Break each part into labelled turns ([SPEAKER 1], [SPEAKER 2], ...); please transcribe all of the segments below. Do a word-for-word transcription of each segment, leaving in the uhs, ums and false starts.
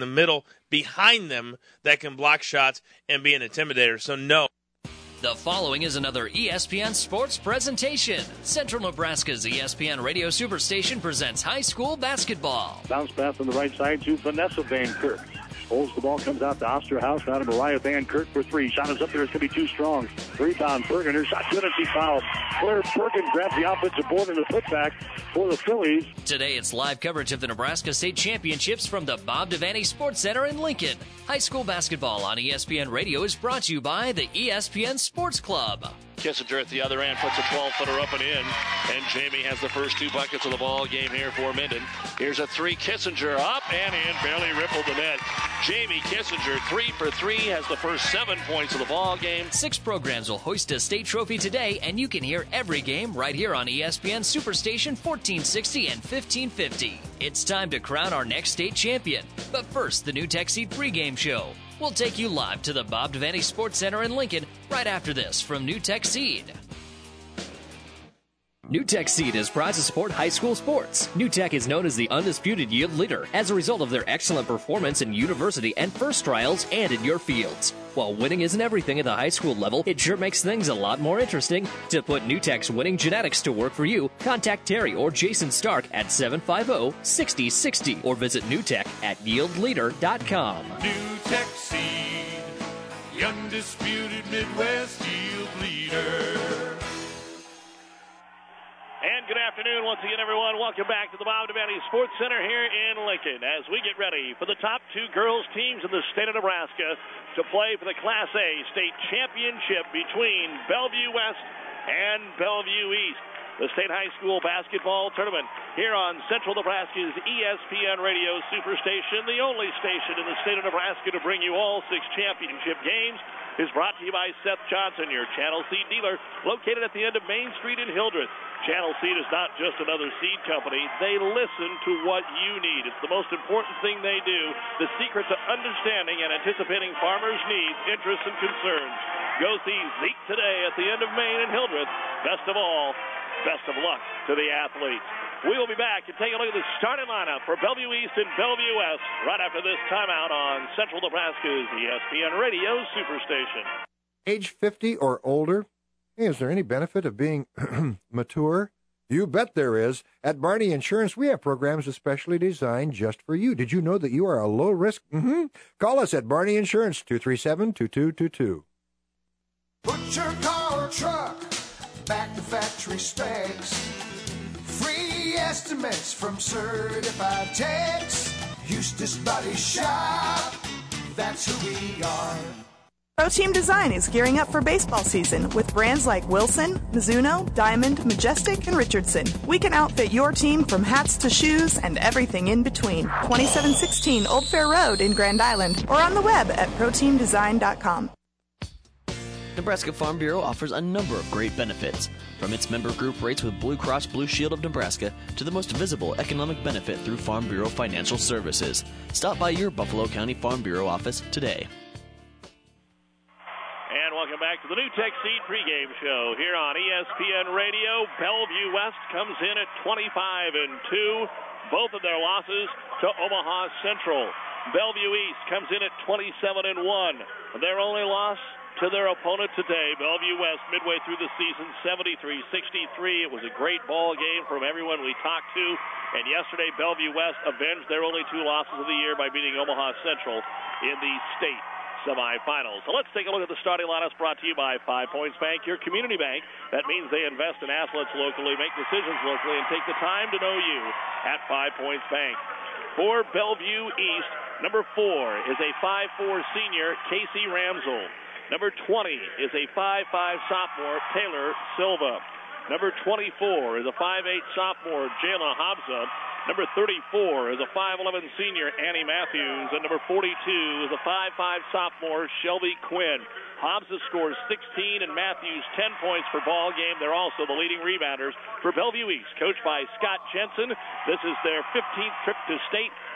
[SPEAKER 1] the middle behind them that can block shots and be an intimidator. So, no.
[SPEAKER 2] The following is another E S P N Sports presentation. Central Nebraska's E S P N Radio Superstation presents high school basketball.
[SPEAKER 3] Bounce pass on the right side to Vanessa Van Kirk. Holds the ball, comes out to Osterhaus. Now to Mariah Van Kirk for three. Shot is up there. It's going to be too strong. Rebound, Bergen. Her shot good and she fouled. Claire Bergen grabs the offensive board and the putback for the Phillies.
[SPEAKER 2] Today it's live coverage of the Nebraska State Championships from the Bob Devaney Sports Center in Lincoln. High school basketball on E S P N Radio is brought to you by the E S P N Sports Club.
[SPEAKER 4] Kissinger at the other end puts a twelve-footer up and in, and Jamie has the first two buckets of the ball game here for Minden. Here's a three, Kissinger up and in, barely rippled the net. Jamie Kissinger, three for three, has the first seven points of the ball game.
[SPEAKER 2] Six programs will hoist a state trophy today, and you can hear every game right here on E S P N Superstation fourteen sixty and fifteen fifty. It's time to crown our next state champion. But first, the New Tech Seed pregame show. We'll take you live to the Bob Devaney Sports Center in Lincoln right after this from New Tech Seed. New Tech Seed is proud to support high school sports. New Tech is known as the undisputed yield leader as a result of their excellent performance in university and first trials and in your fields. While winning isn't everything at the high school level, it sure makes things a lot more interesting. To put New Tech's winning genetics to work for you, contact Terry or Jason Stark at seven five zero, six zero six zero or visit New Tech at yield leader dot com.
[SPEAKER 5] New Tech Seed, the undisputed Midwest yield leader.
[SPEAKER 4] And good afternoon once again, everyone. Welcome back to the Bob Devaney Sports Center here in Lincoln as we get ready for the top two girls teams in the state of Nebraska to play for the Class A state championship between Bellevue West and Bellevue East. The state high school basketball tournament here on Central Nebraska's E S P N Radio Superstation, the only station in the state of Nebraska to bring you all six championship games, is brought to you by Seth Johnson, your Channel Seed dealer, located at the end of Main Street in Hildreth. Channel Seed is not just another seed company. They listen to what you need. It's the most important thing they do, the secret to understanding and anticipating farmers' needs, interests, and concerns. Go see Zeke today at the end of Main in Hildreth. Best of all, best of luck to the athletes. We will be back and take a look at the starting lineup for Bellevue East and Bellevue West right after this timeout on Central Nebraska's E S P N Radio Superstation.
[SPEAKER 6] Age fifty or older? Hey, is there any benefit of being mature? You bet there is. At Barney Insurance, we have programs especially designed just for you. Did you know that you are a low risk? Mm-hmm. Call us at Barney Insurance, two three seven, two two two two.
[SPEAKER 5] Put your car or truck back to factory specs. Free estimates from certified techs. Eustace Body Shop, that's who we are.
[SPEAKER 7] Pro Team Design is gearing up for baseball season with brands like Wilson, Mizuno, Diamond, Majestic, and Richardson. We can outfit your team from hats to shoes and everything in between. twenty-seven sixteen Old Fair Road in Grand Island or on the web at pro team design dot com.
[SPEAKER 8] Nebraska Farm Bureau offers a number of great benefits, from its member group rates with Blue Cross Blue Shield of Nebraska to the most visible economic benefit through Farm Bureau Financial Services. Stop by your Buffalo County Farm Bureau office today.
[SPEAKER 4] And welcome back to the New Tech Seed pregame show here on E S P N Radio. Bellevue West comes in at twenty-five and two, both of their losses to Omaha Central. Bellevue East comes in at twenty-seven and one. Their only loss to their opponent today, Bellevue West, midway through the season, seventy-three sixty-three. It was a great ball game from everyone we talked to. And yesterday, Bellevue West avenged their only two losses of the year by beating Omaha Central in the state semifinals. So let's take a look at the starting lineups brought to you by Five Points Bank, your community bank. That means they invest in assets locally, make decisions locally, and take the time to know you at Five Points Bank. For Bellevue East, number four is a five four senior, Casey Ramsel. Number twenty is a five five sophomore, Taylor Silva. Number twenty-four is a five eight sophomore, Jayla Hobsa. Number thirty-four is a five eleven senior, Annie Matthews. And number forty-two is a five five sophomore, Shelby Quinn. Hobsa scores sixteen and Matthews ten points per ball game. They're also the leading rebounders for Bellevue East, coached by Scott Jensen. This is their fifteenth trip to state.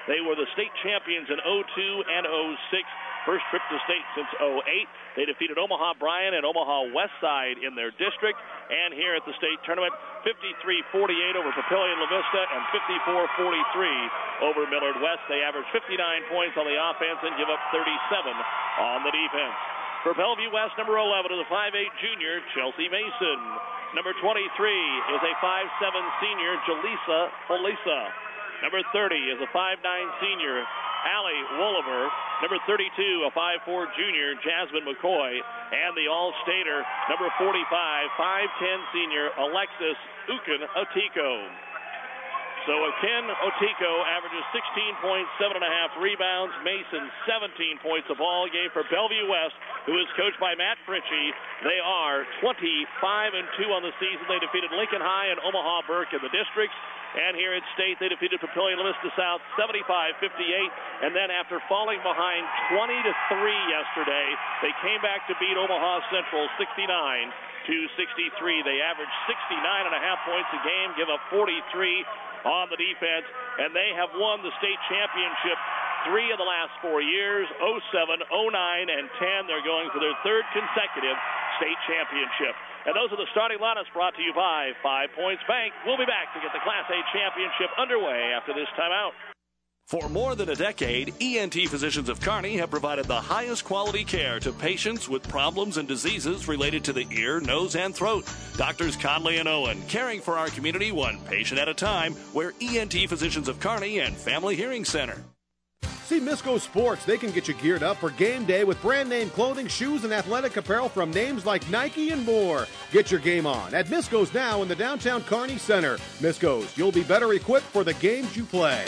[SPEAKER 4] They were the state champions in oh two and oh six. First trip to state since oh eight. They defeated Omaha Bryan and Omaha Westside in their district. And here at the state tournament, fifty-three forty-eight over Papillion La Vista and fifty-four forty-three over Millard West. They average fifty-nine points on the offense and give up thirty-seven on the defense. For Bellevue West, number eleven is a five eight junior, Chelsea Mason. Number twenty-three is a five seven senior, Jaleesa Felisa. Number thirty is a five nine senior, Allie Wolliver. Number thirty-two, a five four junior, Jasmine McCoy. And the All-Stater, number forty-five, five ten senior, Alexis Ukin Otiko. So Ken Otiko averages sixteen points, seven and a half rebounds. Mason, seventeen points a ball game. For Bellevue West, who is coached by Matt Fritchie, they are twenty-five and two on the season. They defeated Lincoln High and Omaha Burke in the districts. And here at state, they defeated Papillion La Vista South seventy-five fifty-eight. And then after falling behind twenty to three yesterday, they came back to beat Omaha Central sixty-nine to sixty-three. They averaged sixty-nine and a half points a game, give up forty-three on the defense, and they have won the state championship three of the last four years, oh seven, oh nine, and ten. They're going for their third consecutive state championship. And those are the starting lineups brought to you by Five Points Bank. We'll be back to get the Class A championship underway after this timeout.
[SPEAKER 9] For more than a decade, E N T Physicians of Kearney have provided the highest quality care to patients with problems and diseases related to the ear, nose, and throat. Doctors Conley and Owen, caring for our community one patient at a time. We're E N T Physicians of Kearney and Family Hearing Center.
[SPEAKER 10] See Misco Sports. They can get you geared up for game day with brand name clothing, shoes, and athletic apparel from names like Nike and more. Get your game on at Misco's now in the downtown Kearney Center. Misco's, you'll be better equipped for the games you play.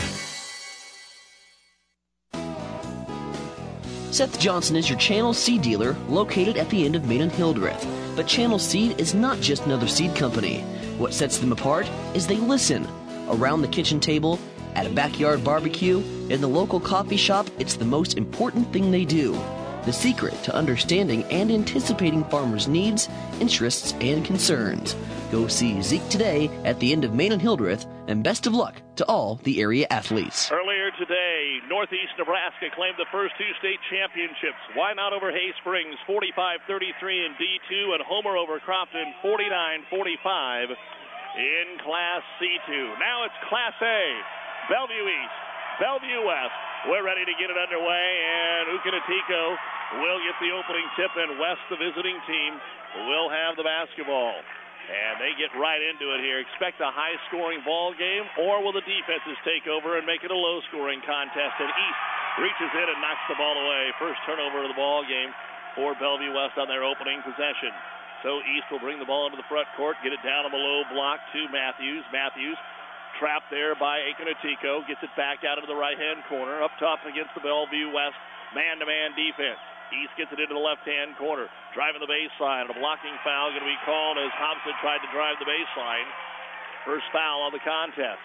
[SPEAKER 8] Seth Johnson is your Channel Seed dealer located at the end of Main and Hildreth. But Channel Seed is not just another seed company. What sets them apart is they listen. Around the kitchen table, at a backyard barbecue, in the local coffee shop, it's the most important thing they do. The secret to understanding and anticipating farmers' needs, interests, and concerns. Go see Zeke today at the end of Main and Hildreth, and best of luck to all the area athletes.
[SPEAKER 4] Earlier today, Northeast Nebraska claimed the first two state championships. Why not over Hay Springs, forty-five thirty-three in D two, and Homer over Crofton, forty-nine forty-five in Class C two. Now it's Class A. Bellevue East, Bellevue West. We're ready to get it underway, and Ukinatiko will get the opening tip, and West, the visiting team, will have the basketball. And they get right into it here. Expect a high-scoring ball game, or will the defenses take over and make it a low-scoring contest? And East reaches in and knocks the ball away. First turnover of the ball game for Bellevue West on their opening possession. So East will bring the ball into the front court, get it down on the low block to Matthews. Matthews trapped there by Ukinatiko, gets it back out into the right-hand corner, up top against the Bellevue West man-to-man defense. East gets it into the left-hand corner, driving the baseline, and a blocking foul going to be called as Hobson tried to drive the baseline. First foul on the contest.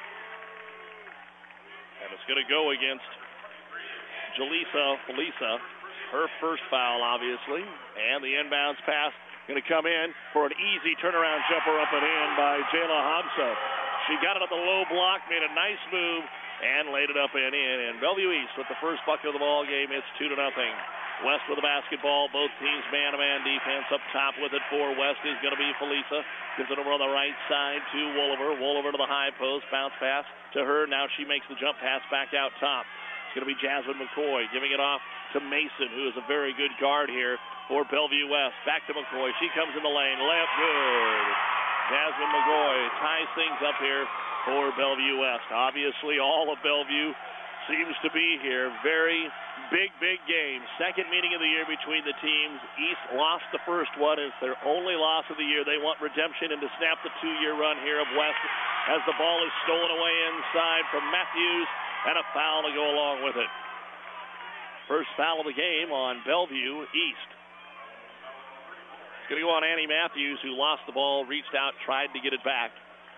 [SPEAKER 4] And it's going to go against Jaleesa Felisa. Her first foul, obviously. And the inbounds pass going to come in for an easy turnaround jumper up and in by Jayla Hobson. She got it up the low block, made a nice move, and laid it up and in. And Bellevue East with the first bucket of the ball game. It's two to nothing. West with the basketball. Both teams man-to-man defense. Up top with it for West is going to be Felisa. Gives it over on the right side to Wolliver. Wolliver to the high post. Bounce pass to her. Now she makes the jump pass back out top. It's going to be Jasmine McCoy giving it off to Mason, who is a very good guard here for Bellevue West. Back to McCoy. She comes in the lane. Layup good. Jasmine McCoy ties things up here for Bellevue West. Obviously, all of Bellevue seems to be here. Very big, big game. Second meeting of the year between the teams. East lost the first one. It's their only loss of the year. They want redemption and to snap the two-year run here of West as the ball is stolen away inside from Matthews, and a foul to go along with it. First foul of the game on Bellevue East. It's going to go on Annie Matthews, who lost the ball, reached out, tried to get it back.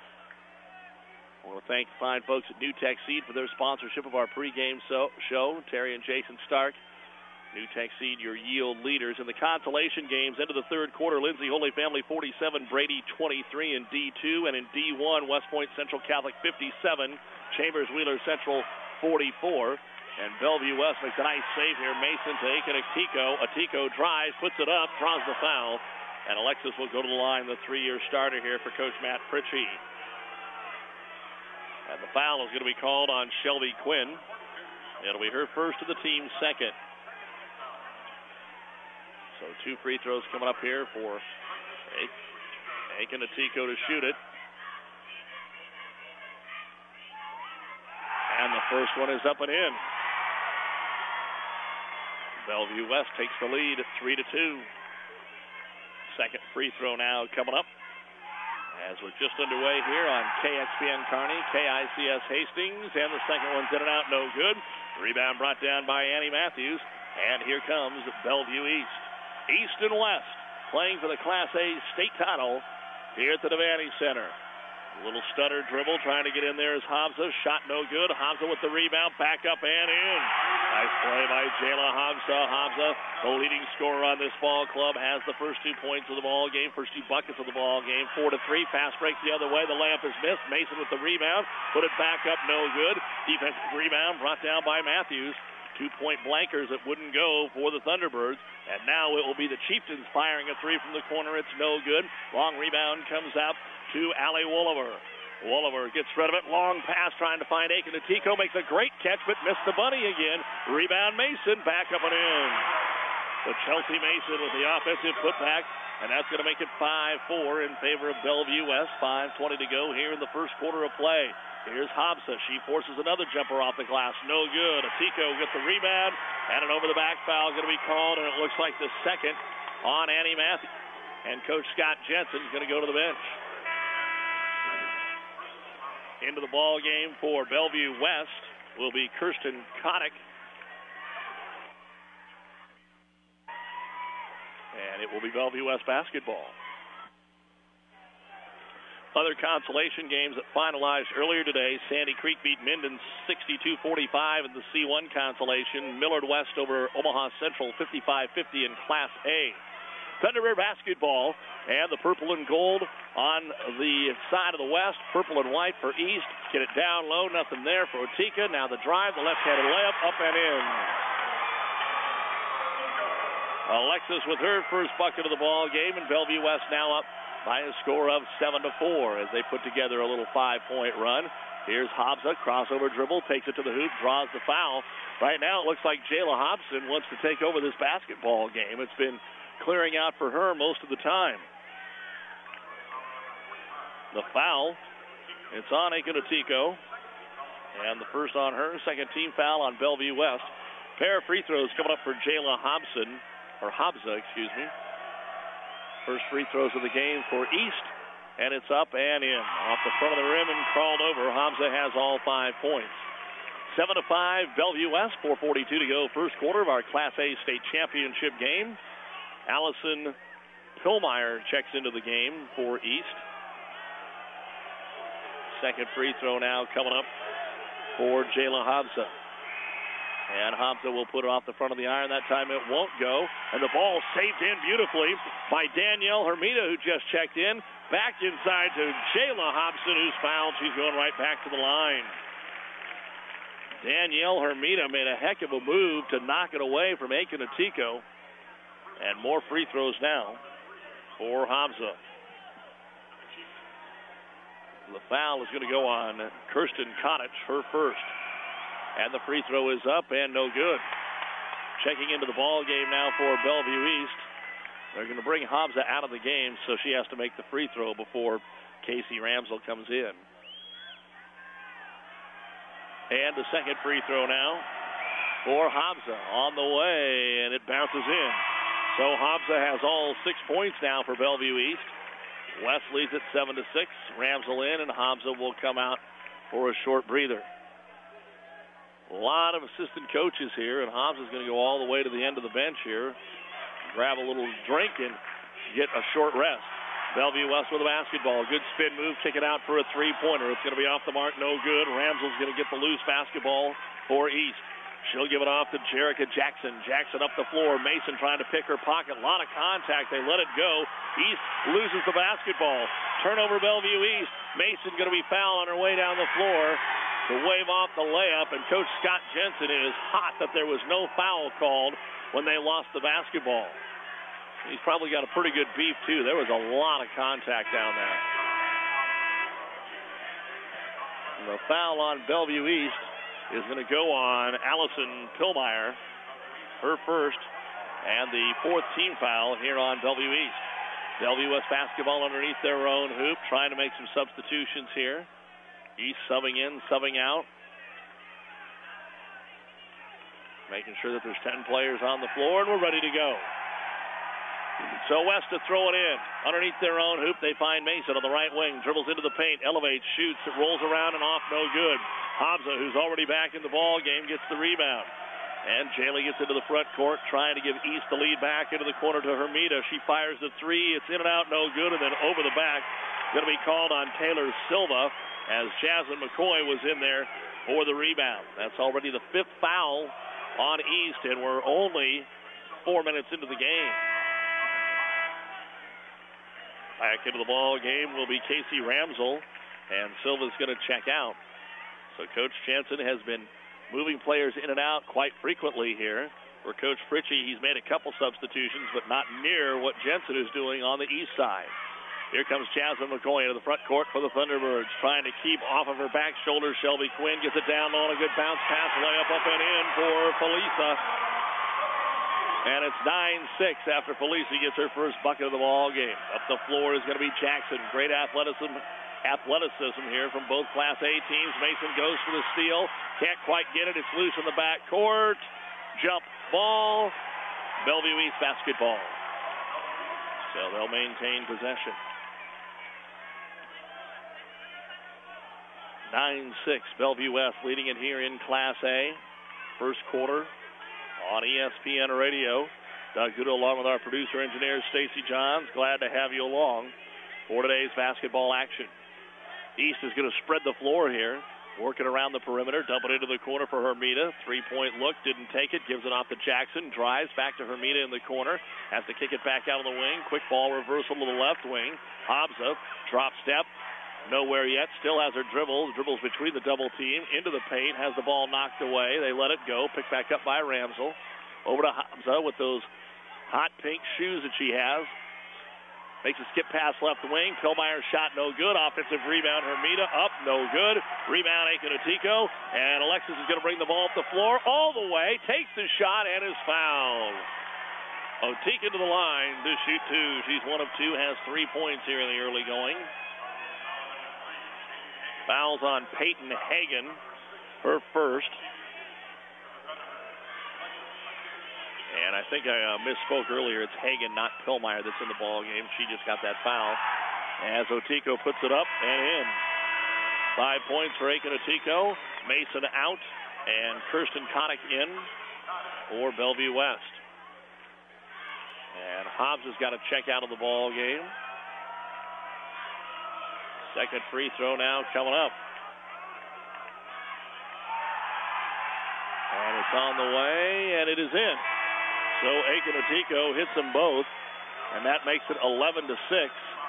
[SPEAKER 4] I want to thank the fine folks at NewTek Seed for their sponsorship of our pregame so, show. Terry and Jason Stark. NewTek Seed, your yield leaders. In the consolation games, into the third quarter, Lindsay Holy Family forty-seven, Brady twenty-three in D two. And in D one, West Point Central Catholic fifty-seven, Chambers Wheeler Central forty-four. And Bellevue West makes a nice save here. Mason to Aiken Atiko. Atiko drives, puts it up, draws the foul. And Alexis will go to the line, the three-year starter here for Coach Matt Pritchie. And the foul is going to be called on Shelby Quinn. It'll be her first to the team second. So two free throws coming up here for Aiken Atiko to shoot it. And the first one is up and in. Bellevue West takes the lead at three to two. Second free throw now coming up as we're just underway here on K X P N Kearney, K I C S Hastings, and the second one's in and out, no good. Rebound brought down by Annie Matthews, and here comes Bellevue East. East and West playing for the Class A state title here at the Devaney Center. A little stutter dribble trying to get in there is Hamza. Shot no good. Hamza with the rebound. Back up and in. Nice play by Jayla Hamza. Hamza, the leading scorer on this ball club, has the first two points of the ball game, first two buckets of the ball game. Four to three. Fast break the other way. The layup is missed. Mason with the rebound. Put it back up. No good. Defensive rebound brought down by Matthews. Two-point blankers that wouldn't go for the Thunderbirds. And now it will be the Chieftains firing a three from the corner. It's no good. Long rebound comes out to Allie Wolliver. Wolliver gets rid of it. Long pass trying to find Aiken Atiko. Makes a great catch, but missed the bunny again. Rebound Mason. Back up and in. So Chelsea Mason with the offensive putback. And that's going to make it five four in favor of Bellevue West. five twenty to go here in the first quarter of play. Here's Hamza. She forces another jumper off the glass. No good. Atiko gets the rebound. And an over-the-back foul going to be called. And it looks like the second on Annie Matthews. And Coach Scott Jensen is going to go to the bench. Into the ball game for Bellevue West will be Kirsten Kotick. And it will be Bellevue West basketball. Other consolation games that finalized earlier today. Sandy Creek beat Minden sixty-two forty-five in the C one consolation. Millard West over Omaha Central fifty-five fifty in Class A. Thunderbird basketball and the purple and gold on the side of the west. Purple and white for East. Get it down low. Nothing there for Otika. Now the drive. The left-handed layup. Up and in. Alexis with her first bucket of the ball game. And Bellevue West now up by a score of seven to four as they put together a little five-point run. Here's Hobsa, crossover dribble, takes it to the hoop, draws the foul. Right now it looks like Jayla Hobson wants to take over this basketball game. It's been clearing out for her most of the time. The foul, it's on Aiken Atiko. And the first on her, second team foul on Bellevue West. Pair of free throws coming up for Jayla Hobson, or Hobsa, excuse me. First free throws of the game for East, and it's up and in. Off the front of the rim and crawled over. Hamza has all five points. seven to five, Bellevue West, four forty-two to go. First quarter of our Class A state championship game. Allison Pillmeyer checks into the game for East. Second free throw now coming up for Jayla Hamza. And Hamza will put it off the front of the iron. That time it won't go. And the ball saved in beautifully by Danielle Hermida, who just checked in. Back inside to Jayla Hobson, who's fouled. She's going right back to the line. Danielle Hermida made a heck of a move to knock it away from Aiken Atiko. And more free throws now for Hamza. The foul is going to go on Kirsten Kotick, her first. And the free throw is up and no good. Checking into the ball game now for Bellevue East. They're going to bring Hamza out of the game, so she has to make the free throw before Casey Ramsell comes in. And the second free throw now for Hamza on the way, and it bounces in. So Hamza has all six points now for Bellevue East. West leads at seven to six. Ramsell in, and Hamza will come out for a short breather. A lot of assistant coaches here, and Hamza's going to go all the way to the end of the bench here, grab a little drink, and get a short rest. Bellevue West with a basketball. Good spin move, kick it out for a three-pointer. It's going to be off the mark, no good. Ramsell's going to get the loose basketball for East. She'll give it off to Jerica Jackson. Jackson up the floor. Mason trying to pick her pocket. A lot of contact. They let it go. East loses the basketball. Turnover Bellevue East. Mason going to be fouled on her way down the floor. to wave off the layup, and Coach Scott Jensen is hot that there was no foul called when they lost the basketball. He's probably got a pretty good beef, too. There was a lot of contact down there. And the foul on Bellevue East is going to go on Allison Pillmeyer, her first, and the fourth team foul here on Bellevue East. Bellevue West basketball underneath their own hoop, trying to make some substitutions here. East subbing in, subbing out. Making sure that there's ten players on the floor, and we're ready to go. So West to throw it in. Underneath their own hoop, they find Mason on the right wing. Dribbles into the paint, elevates, shoots. It rolls around and off, no good. Habza, who's already back in the ball game, gets the rebound. And Jaley gets into the front court, trying to give East the lead back into the corner to Hermida. She fires the three. It's in and out, no good. And then over the back, going to be called on Taylor Silva as Jasmine McCoy was in there for the rebound. That's already the fifth foul on East, and we're only four minutes into the game. Back into the ball game will be Casey Ramsel, and Silva's going to check out. So Coach Jensen has been moving players in and out quite frequently here. For Coach Fritchie, he's made a couple substitutions, but not near what Jensen is doing on the east side. Here comes Jasmine McCoy into the front court for the Thunderbirds, trying to keep off of her back shoulder. Shelby Quinn gets it down low on a good bounce pass, layup up and in for Felisa. And it's nine six after Felicia gets her first bucket of the ball game. Up the floor is going to be Jackson. Great athleticism athleticism here from both Class A teams. Mason goes for the steal. Can't quite get it. It's loose in the back court. Jump ball. Bellevue East basketball. So they'll maintain possession. nine six. Bellevue West leading it here in Class A. First quarter. On E S P N Radio, Doug Gudo along with our producer engineer Stacy Johns. Glad to have you along for today's basketball action. East is going to spread the floor here, working around the perimeter, dump it into the corner for Hermida. Three-point look, didn't take it, gives it off to Jackson, drives back to Hermida in the corner, has to kick it back out of the wing. Quick ball reversal to the left wing. Habza, drop step. Nowhere yet, still has her dribble, dribbles between the double team, into the paint, has the ball knocked away. They let it go, picked back up by Ramsel. Over to Habza with those hot pink shoes that she has. Makes a skip pass left wing. Pillmeyer shot no good. Offensive rebound, Hermida up, no good. Rebound, Aiken Otico. And Alexis is going to bring the ball up the floor all the way, takes the shot, and is fouled. Otico to the line to shoot two. She's one of two, has three points here in the early going. Fouls on Peyton Hagan, her first. And I think I uh, misspoke earlier. It's Hagan, not Pillmeyer, that's in the ball game. She just got that foul. As Otico puts it up and in. Five points for Aiken Otico. Mason out, and Kirsten Connick in for Bellevue West. And Hobbs has got to check out of the ball game. Second free throw now coming up. And it's on the way, and it is in. So Aiken Otico hits them both, and that makes it eleven to six.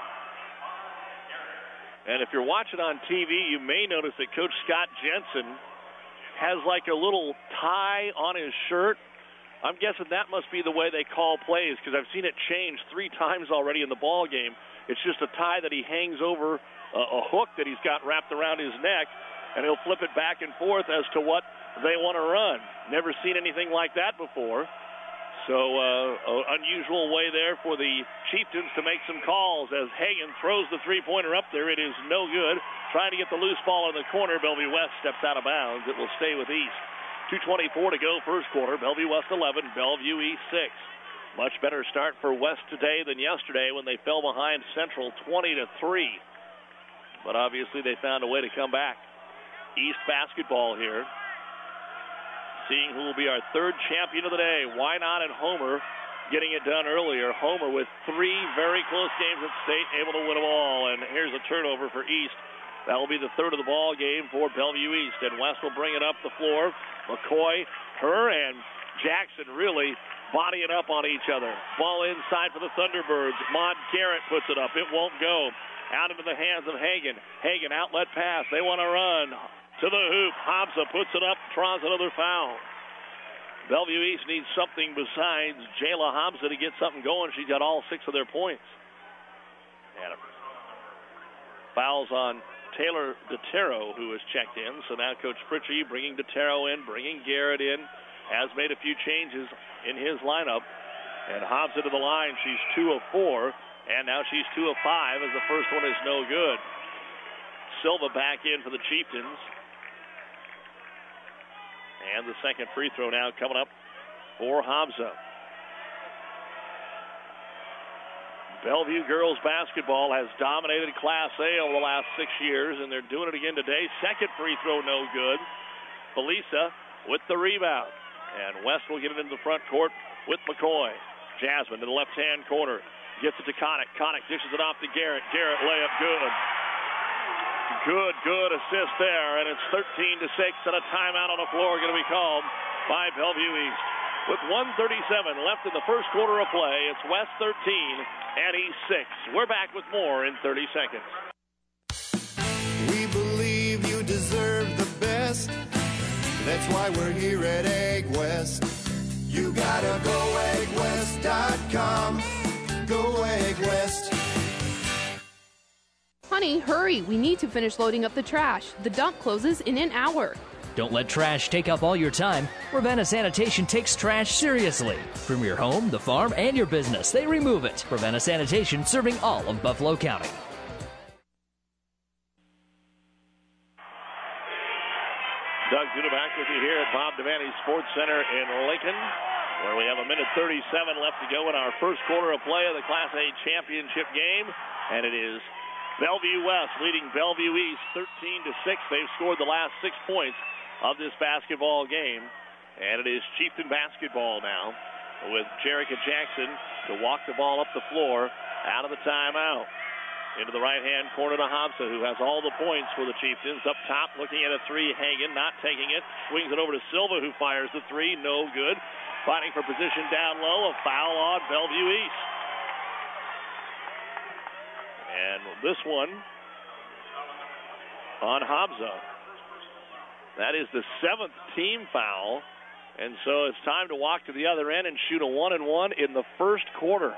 [SPEAKER 4] And if you're watching on T V, you may notice that Coach Scott Jensen has like a little tie on his shirt. I'm guessing that must be the way they call plays, because I've seen it change three times already in the ball game. It's just a tie that he hangs over a hook that he's got wrapped around his neck, and he'll flip it back and forth as to what they want to run. Never seen anything like that before. So uh, unusual way there for the Chieftains to make some calls as Hagan throws the three-pointer up there. It is no good. Trying to get the loose ball in the corner. Bellevue West steps out of bounds. It will stay with East. two twenty-four to go first quarter. Bellevue West eleven, Bellevue East six. Much better start for West today than yesterday when they fell behind Central twenty to three. But obviously they found a way to come back. East basketball here. Seeing who will be our third champion of the day. Why not at Homer getting it done earlier. Homer with three very close games at state, able to win them all. And here's a turnover for East. That will be the third of the ball game for Bellevue East. And West will bring it up the floor. McCoy, her, and Jackson really bodying up on each other. Ball inside for the Thunderbirds. Maud Garrett puts it up. It won't go. Out into the hands of Hagan. Hagan, outlet pass. They want to run. to the hoop. Hamza puts it up, draws another foul. Bellevue East needs something besides Jayla Hamza to get something going. She's got all six of their points. And fouls on Taylor DeTero, who has checked in. So now Coach Pritchie bringing DeTero in, bringing Garrett in, has made a few changes in his lineup. And Hamza to the line. She's two of four, and now she's two of five as the first one is no good. Silva back in for the Chieftains. And the second free throw now coming up for Hamza. Bellevue girls basketball has dominated Class A over the last six years, and they're doing it again today. Second free throw, no good. Felisa with the rebound. And West will get it into the front court with McCoy. Jasmine to the left-hand corner. Gets it to Connick. Connick dishes it off to Garrett. Garrett layup good. Good, good assist there, and it's thirteen to six, and a timeout on the floor going to be called by Bellevue East. With one thirty-seven left in the first quarter of play, it's West thirteen and East six. We're back with more in thirty seconds.
[SPEAKER 5] We believe you deserve the best. That's why we're here at Egg West. You gotta go egg west dot com. Go Egg West.
[SPEAKER 11] Honey, hurry. We need to finish loading up the trash. The dump closes in an hour.
[SPEAKER 2] Don't let trash take up all your time. Ravenna Sanitation takes trash seriously. From your home, the farm, and your business, they remove it. Ravenna Sanitation, serving all of Buffalo County.
[SPEAKER 4] Doug Duda back with you here at Bob Devaney Sports Center in Lincoln, where we have a minute thirty-seven left to go in our first quarter of play of the Class A championship game. And it is Bellevue West leading Bellevue East thirteen to six. They've scored the last six points of this basketball game. And it is Chieftain basketball now with Jerica Jackson to walk the ball up the floor out of the timeout. Into the right-hand corner to Hamza, who has all the points for the Chieftains. Up top, looking at a three, Hagen not taking it. Swings it over to Silva, who fires the three. No good. Fighting for position down low. A foul on Bellevue East. And this one on Hamza. That is the seventh team foul. And so it's time to walk to the other end and shoot a one and one in the first quarter.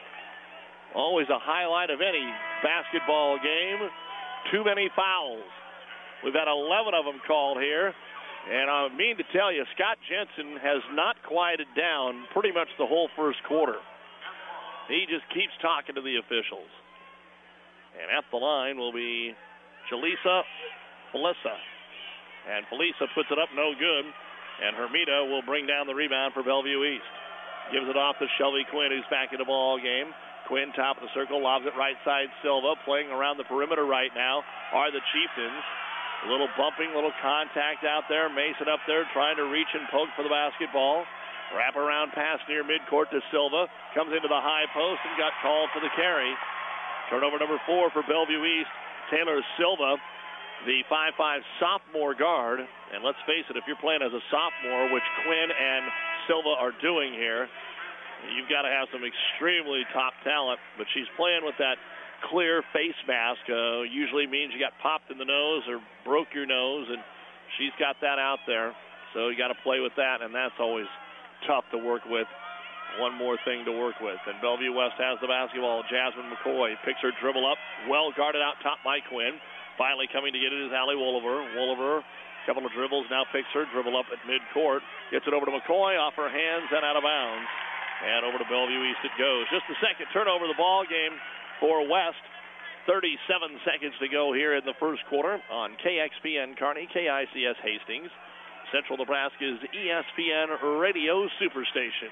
[SPEAKER 4] Always a highlight of any basketball game. Too many fouls. We've had eleven of them called here. And I mean to tell you, Scott Jensen has not quieted down pretty much the whole first quarter. He just keeps talking to the officials. And at the line will be Jaleesa Felisa. And Felisa puts it up no good. And Hermida will bring down the rebound for Bellevue East. Gives it off to Shelby Quinn, who's back in the ball game. Quinn, top of the circle, lobs it right side. Silva playing around the perimeter right now are the Chieftains. A little bumping, little contact out there. Mason up there trying to reach and poke for the basketball. Wrap around pass near midcourt to Silva. Comes into the high post and got called for the carry. Turnover number four for Bellevue East. Taylor Silva, the five five sophomore guard. And let's face it, if you're playing as a sophomore, which Quinn and Silva are doing here, you've got to have some extremely top talent. But she's playing with that clear face mask. Uh, usually means you got popped in the nose or broke your nose, and she's got that out there. So you got to play with that, and that's always tough to work with. One more thing to work with. And Bellevue West has the basketball. Jasmine McCoy picks her dribble up. Well guarded out top by Quinn. Finally coming to get it is Allie Wolliver. Wolliver, a couple of dribbles, now picks her dribble up at midcourt. Gets it over to McCoy, off her hands and out of bounds. And over to Bellevue East it goes. Just the second turnover of the ball game for West. thirty-seven seconds to go here in the first quarter on K X P N Kearney, K I C S Hastings, Central Nebraska's E S P N Radio Superstation.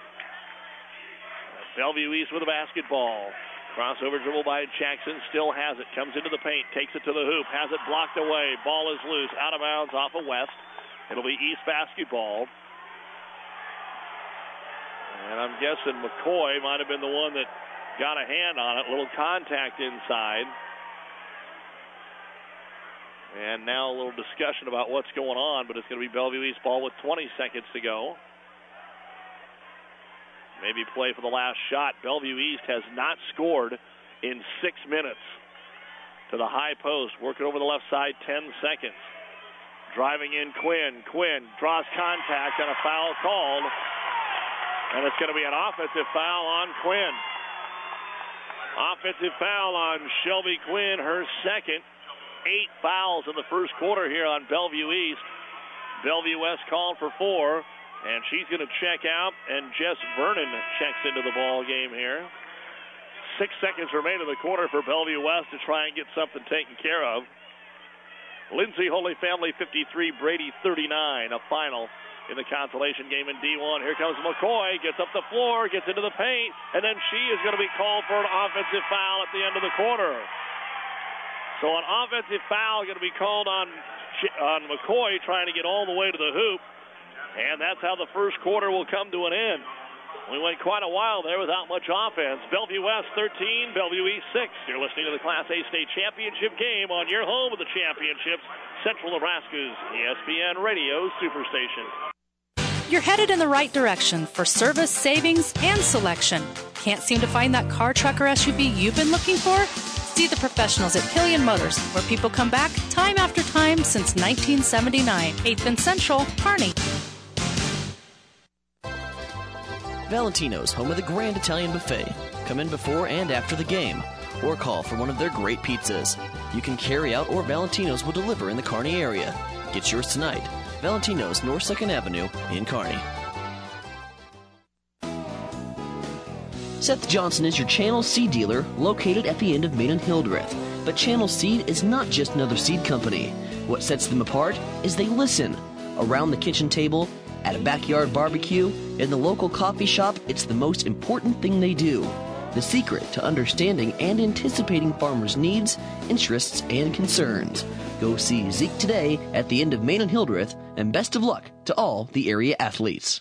[SPEAKER 4] Bellevue East with a basketball. Crossover dribble by Jackson, still has it, comes into the paint, takes it to the hoop, has it blocked away, ball is loose, out of bounds off of West. It'll be East basketball. And I'm guessing McCoy might have been the one that got a hand on it, a little contact inside. And now a little discussion about what's going on, but it's going to be Bellevue East ball with twenty seconds to go. Maybe play for the last shot. Bellevue East has not scored in six minutes. To the high post, working over the left side, ten seconds. Driving in Quinn. Quinn draws contact and a foul called. And it's going to be an offensive foul on Quinn. Offensive foul on Shelby Quinn, her second. Eight fouls in the first quarter here on Bellevue East. Bellevue West called for four, and she's going to check out, and Jess Vernon checks into the ball game here. Six seconds remain in the quarter for Bellevue West to try and get something taken care of. Lindsay Holy Family fifty-three, Brady thirty-nine, a final in the consolation game in D one. Here comes McCoy, gets up the floor, gets into the paint, and then she is going to be called for an offensive foul at the end of the quarter. So an offensive foul going to be called on, on McCoy, trying to get all the way to the hoop, and that's how the first quarter will come to an end. We went quite a while there without much offense. Bellevue West thirteen, Bellevue East six. You're listening to the Class A State Championship game on your home of the championships, Central Nebraska's E S P N Radio Superstation.
[SPEAKER 12] You're headed in the right direction for service, savings, and selection. Can't seem to find that car, truck, or S U V you've been looking for? See the professionals at Killian Motors, where people come back time after time since nineteen seventy-nine. eighth and Central, Kearney.
[SPEAKER 8] Valentino's, home of the Grand Italian Buffet. Come in before and after the game, or call for one of their great pizzas. You can carry out, or Valentino's will deliver in the Kearney area. Get yours tonight. Valentino's, North second Avenue in Kearney. Seth Johnson is your Channel Seed dealer located at the end of Main and Hildreth. But Channel Seed is not just another seed company. What sets them apart is they listen. Around the kitchen table, at a backyard barbecue, in the local coffee shop, it's the most important thing they do. The secret to understanding and anticipating farmers' needs, interests, and concerns. Go see Zeke today at the end of Main and Hildreth, and best of luck to all the area athletes.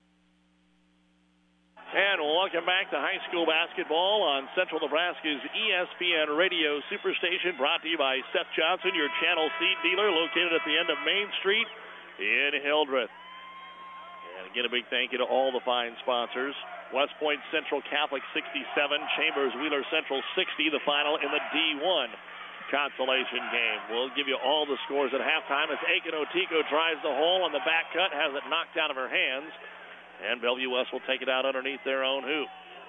[SPEAKER 4] And welcome back to high school basketball on Central Nebraska's E S P N Radio Superstation, brought to you by Seth Johnson, your Channel Seed dealer, located at the end of Main Street in Hildreth. And again, a big thank you to all the fine sponsors. West Point Central Catholic sixty-seven, Chambers Wheeler Central sixty, the final in the D one consolation game. We'll give you all the scores at halftime as Aiken Otico tries the hole on the back cut, has it knocked out of her hands, and Bellevue West will take it out underneath their own hoop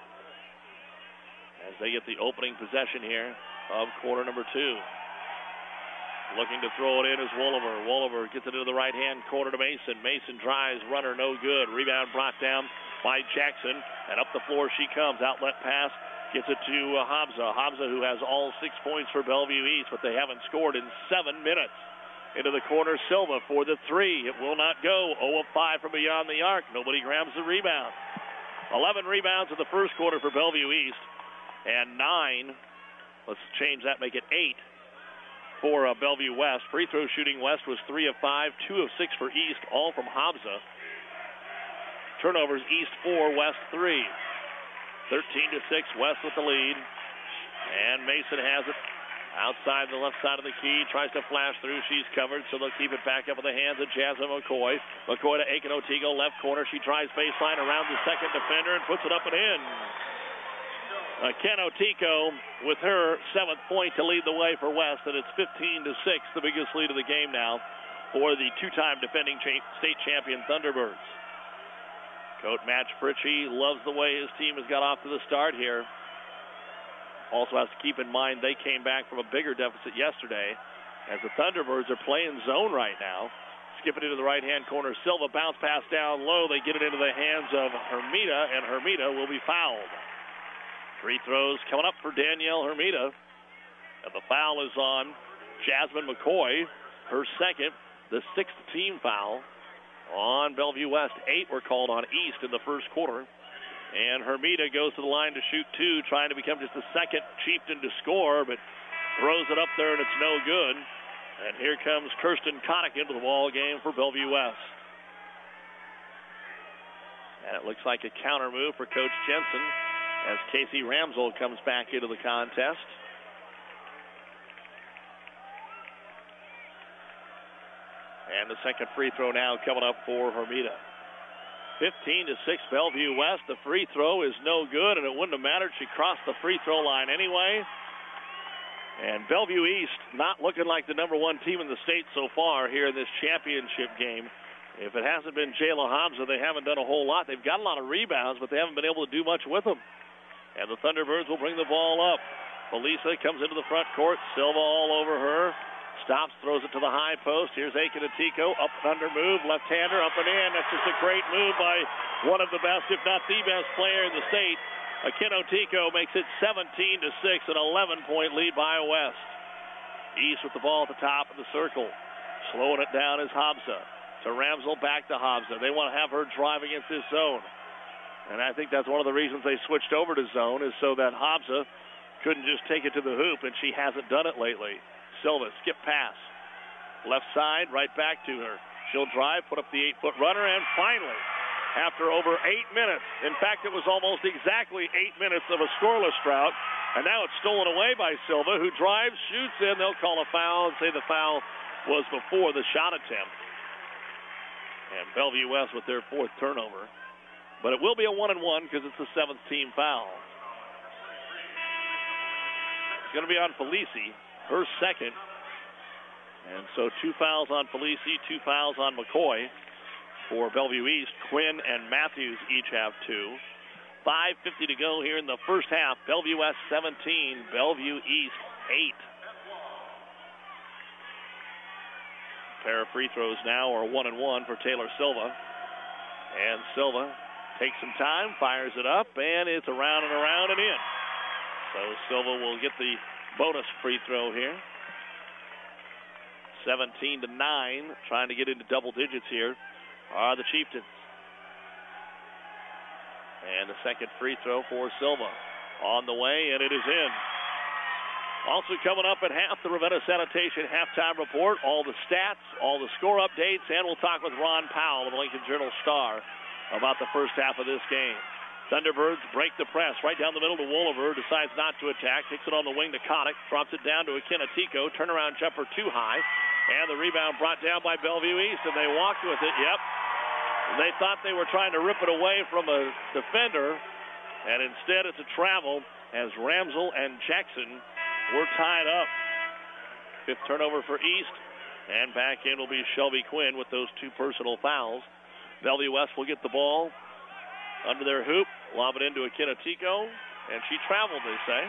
[SPEAKER 4] as they get the opening possession here of quarter number two. Looking to throw it in is Wolliver. Wolliver gets it into the right-hand corner to Mason. Mason drives, runner no good. Rebound brought down by Jackson, and up the floor she comes. Outlet pass, gets it to uh, Habza. Habza, who has all six points for Bellevue East, but they haven't scored in seven minutes. Into the corner, Silva for the three. It will not go. zero of five from beyond the arc. Nobody grabs the rebound. eleven rebounds in the first quarter for Bellevue East, and nine, let's change that, make it eight, for uh, Bellevue West. Free throw shooting West was three of five, two of six for East, all from Habza. Turnovers, East four, West three. thirteen to six, West with the lead. And Mason has it outside the left side of the key, tries to flash through. She's covered, so they'll keep it back up in the hands of Jasmine McCoy. McCoy to Aiken Otigo, left corner. She tries baseline around the second defender and puts it up and in. Uh, Ken Otico with her seventh point to lead the way for West, and it's fifteen to six, the biggest lead of the game now for the two-time defending cha- state champion Thunderbirds. Coach Matt Fritchie loves the way his team has got off to the start here. Also has to keep in mind they came back from a bigger deficit yesterday, as the Thunderbirds are playing zone right now. Skipping into the right-hand corner, Silva bounce pass down low. They get it into the hands of Hermida, and Hermida will be fouled. Free throws coming up for Danielle Hermida. And the foul is on Jasmine McCoy. Her second, the sixth team foul on Bellevue West. Eight were called on East in the first quarter. And Hermida goes to the line to shoot two, trying to become just the second Chieftain to score, but throws it up there and it's no good. And here comes Kirsten Connick into the ball game for Bellevue West. And it looks like a counter move for Coach Jensen, as Casey Ramsel comes back into the contest. And the second free throw now coming up for Hermida. fifteen to six Bellevue West. The free throw is no good, and it wouldn't have mattered. She crossed the free throw line anyway. And Bellevue East not looking like the number one team in the state so far here in this championship game. If it hasn't been Jayla Hobbs, they haven't done a whole lot. They've got a lot of rebounds, but they haven't been able to do much with them. And the Thunderbirds will bring the ball up. Felisa comes into the front court. Silva all over her. Stops, throws it to the high post. Here's Akinatico. Up and under move. Left-hander up and in. That's just a great move by one of the best, if not the best player in the state. Akinatico makes it seventeen to six, an eleven-point lead by West. East with the ball at the top of the circle. Slowing it down is Habza. To Ramsell, back to Habza. They want to have her drive against this zone. And I think that's one of the reasons they switched over to zone, is so that Habza couldn't just take it to the hoop, and she hasn't done it lately. Silva, skip pass. Left side, right back to her. She'll drive, put up the eight-foot runner, and finally, after over eight minutes, in fact, it was almost exactly eight minutes of a scoreless drought, and now it's stolen away by Silva, who drives, shoots in. They'll call a foul and say the foul was before the shot attempt. And Bellevue West with their fourth turnover. But it will be a one and one because it's the seventh team foul. It's going to be on Felici, her second. And so two fouls on Felici, two fouls on McCoy for Bellevue East. Quinn and Matthews each have two. five fifty to go here in the first half. Bellevue West seventeen, Bellevue East eight. Pair of free throws now are one and one for Taylor Silva. And Silva takes some time, fires it up, and it's around and around and in. So Silva will get the bonus free throw here. seventeen to nine, trying to get into double digits here are the Chieftains. And the second free throw for Silva on the way, and it is in. Also coming up at half, the Ravenna Sanitation halftime report, all the stats, all the score updates, and we'll talk with Ron Powell of the Lincoln Journal-Star about the first half of this game. Thunderbirds break the press right down the middle to Wolliver, decides not to attack, kicks it on the wing to Connick, drops it down to Akinatico, turnaround jumper too high, and the rebound brought down by Bellevue East, and they walked with it. Yep, they thought they were trying to rip it away from a defender, and instead it's a travel as Ramsell and Jackson were tied up. Fifth turnover for East, and back in will be Shelby Quinn with those two personal fouls. Bellevue West will get the ball under their hoop, lob it into Akinatico, and she traveled, they say.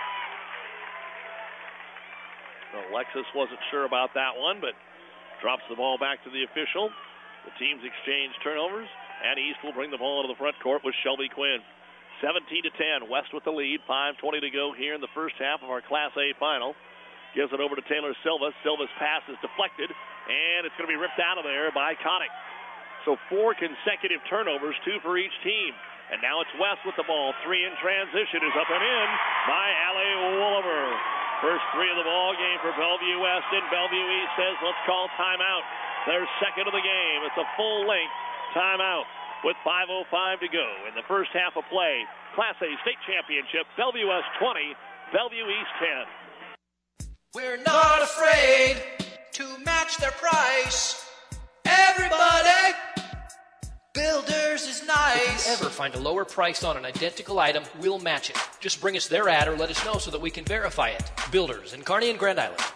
[SPEAKER 4] Alexis wasn't sure about that one, but drops the ball back to the official. The teams exchange turnovers, and East will bring the ball into the front court with Shelby Quinn. seventeen to ten, West with the lead. five twenty to go here in the first half of our Class A final. Gives it over to Taylor Silva. Silva's pass is deflected, and it's going to be ripped out of there by Connick. So four consecutive turnovers, two for each team. And now it's West with the ball. Three in transition is up and in by Allie Wolliver. First three of the ball game for Bellevue West, and Bellevue East says, let's call timeout. Their second of the game. It's a full-length timeout with five oh five to go in the first half of play. Class A state championship, Bellevue West twenty, Bellevue East ten.
[SPEAKER 13] We're not afraid to match their price. Everybody, Builders is nice.
[SPEAKER 14] If you ever find a lower price on an identical item, we'll match it. Just bring us their ad or let us know so that we can verify it. Builders in Kearney and Grand Island.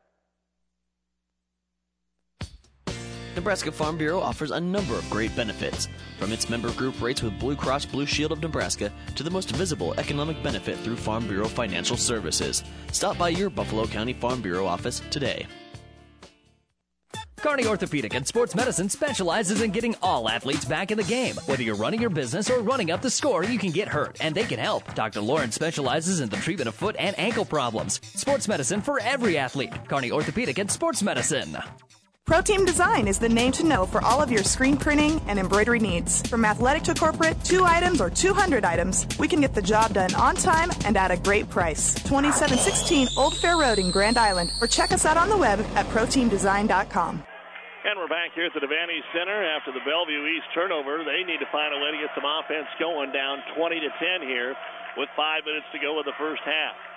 [SPEAKER 8] Nebraska Farm Bureau offers a number of great benefits, from its member group rates with Blue Cross Blue Shield of Nebraska to the most visible economic benefit through Farm Bureau Financial Services. Stop by your Buffalo County Farm Bureau office today.
[SPEAKER 2] Kearney Orthopedic and Sports Medicine specializes in getting all athletes back in the game. Whether you're running your business or running up the score, you can get hurt, and they can help. Doctor Lauren specializes in the treatment of foot and ankle problems. Sports medicine for every athlete. Kearney Orthopedic and Sports Medicine.
[SPEAKER 7] ProTeam Design is the name to know for all of your screen printing and embroidery needs. From athletic to corporate, two items or two hundred items, we can get the job done on time and at a great price. twenty-seven sixteen Old Fair Road in Grand Island, or check us out on the web at pro team design dot com.
[SPEAKER 4] And we're back here at the Devaney Center after the Bellevue East turnover. They need to find a way to get some offense going, down twenty to ten here with five minutes to go in the first half.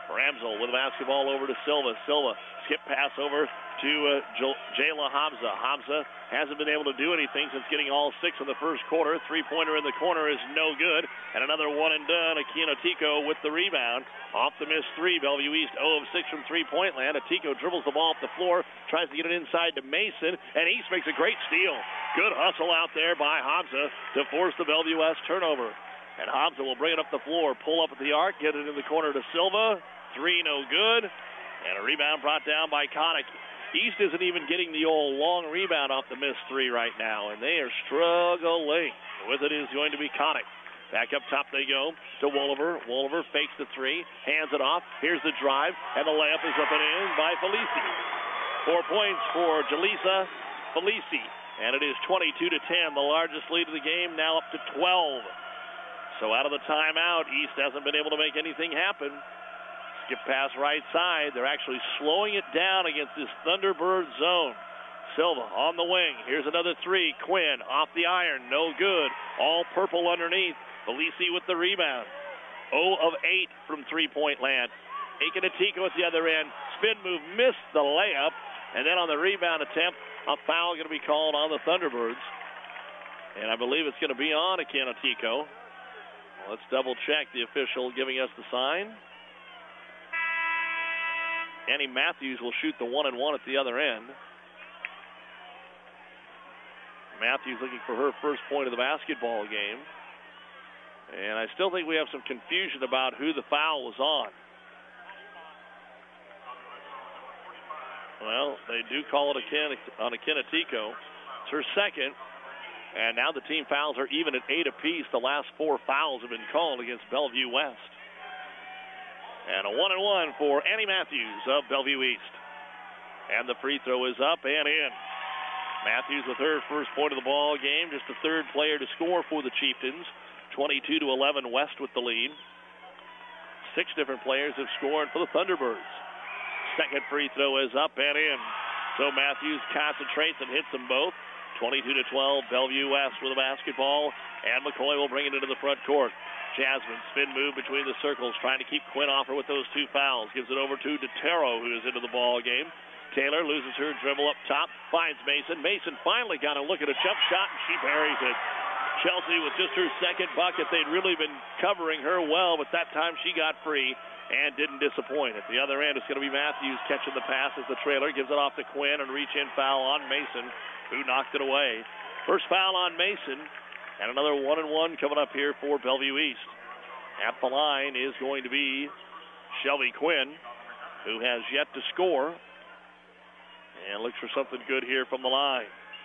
[SPEAKER 4] Ramsel with the basketball over to Silva. Silva, skip pass over to uh, J- Jayla Hamza. Hamza hasn't been able to do anything since getting all six in the first quarter. Three-pointer in the corner is no good. And another one and done. Akina Tico with the rebound. Off the missed three. Bellevue East zero of six from three-point land. Atico dribbles the ball up the floor, tries to get it inside to Mason, and East makes a great steal. Good hustle out there by Hamza to force the Bellevue West turnover. And Hamza will bring it up the floor, pull up at the arc, get it in the corner to Silva. Three, no good. And a rebound brought down by Connick. East isn't even getting the old long rebound off the missed three right now, and they are struggling. With it is going to be Connick. Back up top they go to Wolliver. Wolliver fakes the three, hands it off. Here's the drive, and the layup is up and in by Felici. Four points for Jaleesa Felici, and it is twenty-two to ten, the largest lead of the game, now up to twelve. So out of the timeout, East hasn't been able to make anything happen. Skip pass right side. They're actually slowing it down against this Thunderbird zone. Silva on the wing. Here's another three. Quinn off the iron. No good. All purple underneath. Felici with the rebound. zero of eight from three-point land. Aiken Atico at the other end. Spin move. Missed the layup. And then on the rebound attempt, a foul going to be called on the Thunderbirds. And I believe it's going to be on Aiken Atico. Let's double check the official giving us the sign. Annie Matthews will shoot the one and one at the other end. Matthews looking for her first point of the basketball game. And I still think we have some confusion about who the foul was on. Well, they do call it a Ken, on a Kinetico. It's her second. And now the team fouls are even at eight apiece. The last four fouls have been called against Bellevue West. And a one and one for Annie Matthews of Bellevue East. And the free throw is up and in. Matthews with her first point of the ball game, just the third player to score for the Chieftains. twenty-two to eleven, West with the lead. Six different players have scored for the Thunderbirds. Second free throw is up and in. So Matthews concentrates and hits them both. twenty-two to twelve, Bellevue West with a basketball. And McCoy will bring it into the front court. Jasmine, spin move between the circles, trying to keep Quinn off her with those two fouls. Gives it over to DeTero, who is into the ball game. Taylor loses her dribble up top, finds Mason. Mason finally got a look at a jump shot, and she buries it. Chelsea with just her second bucket. They'd really been covering her well, but that time she got free and didn't disappoint. At the other end, it's going to be Matthews catching the pass as the trailer gives it off to Quinn, and reach-in foul on Mason, who knocked it away. First foul on Mason. And another one and one coming up here for Bellevue East. At the line is going to be Shelby Quinn, who has yet to score. And looks for something good here from the line.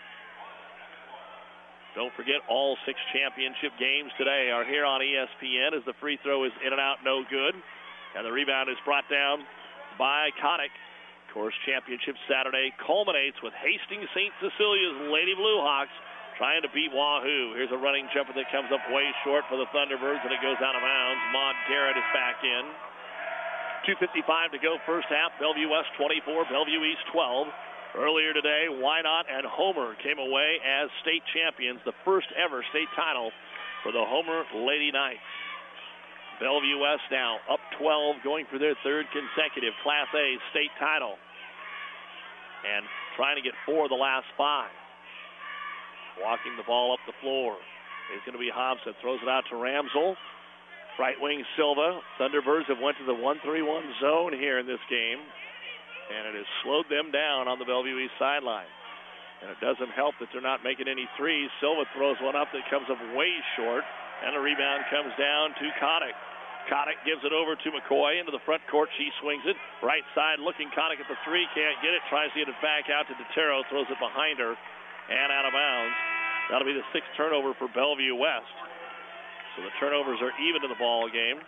[SPEAKER 4] Don't forget, all six championship games today are here on E S P N as the free throw is in and out, no good. And the rebound is brought down by Connick. Of course, championship Saturday culminates with Hastings Saint Cecilia's Lady Blue Hawks trying to beat Wahoo. Here's a running jumper that comes up way short for the Thunderbirds, and it goes out of bounds. Maud Garrett is back in. two fifty-five to go first half. Bellevue West twenty-four, Bellevue East twelve. Earlier today, Wynot and Homer came away as state champions, the first ever state title for the Homer Lady Knights. Bellevue West now up twelve, going for their third consecutive Class A state title. And trying to get four of the last five. Walking the ball up the floor is going to be Hobson. Throws it out to Ramsel. Right wing Silva. Thunderbirds have went to the one three one zone here in this game. And it has slowed them down on the Bellevue East sideline. And it doesn't help that they're not making any threes. Silva throws one up that comes up way short. And the rebound comes down to Connick. Connick gives it over to McCoy into the front court. She swings it. Right side looking. Connick at the three. Can't get it. Tries to get it back out to DeTero. Throws it behind her. And out of bounds. That'll be the sixth turnover for Bellevue West. So the turnovers are even in the ball game.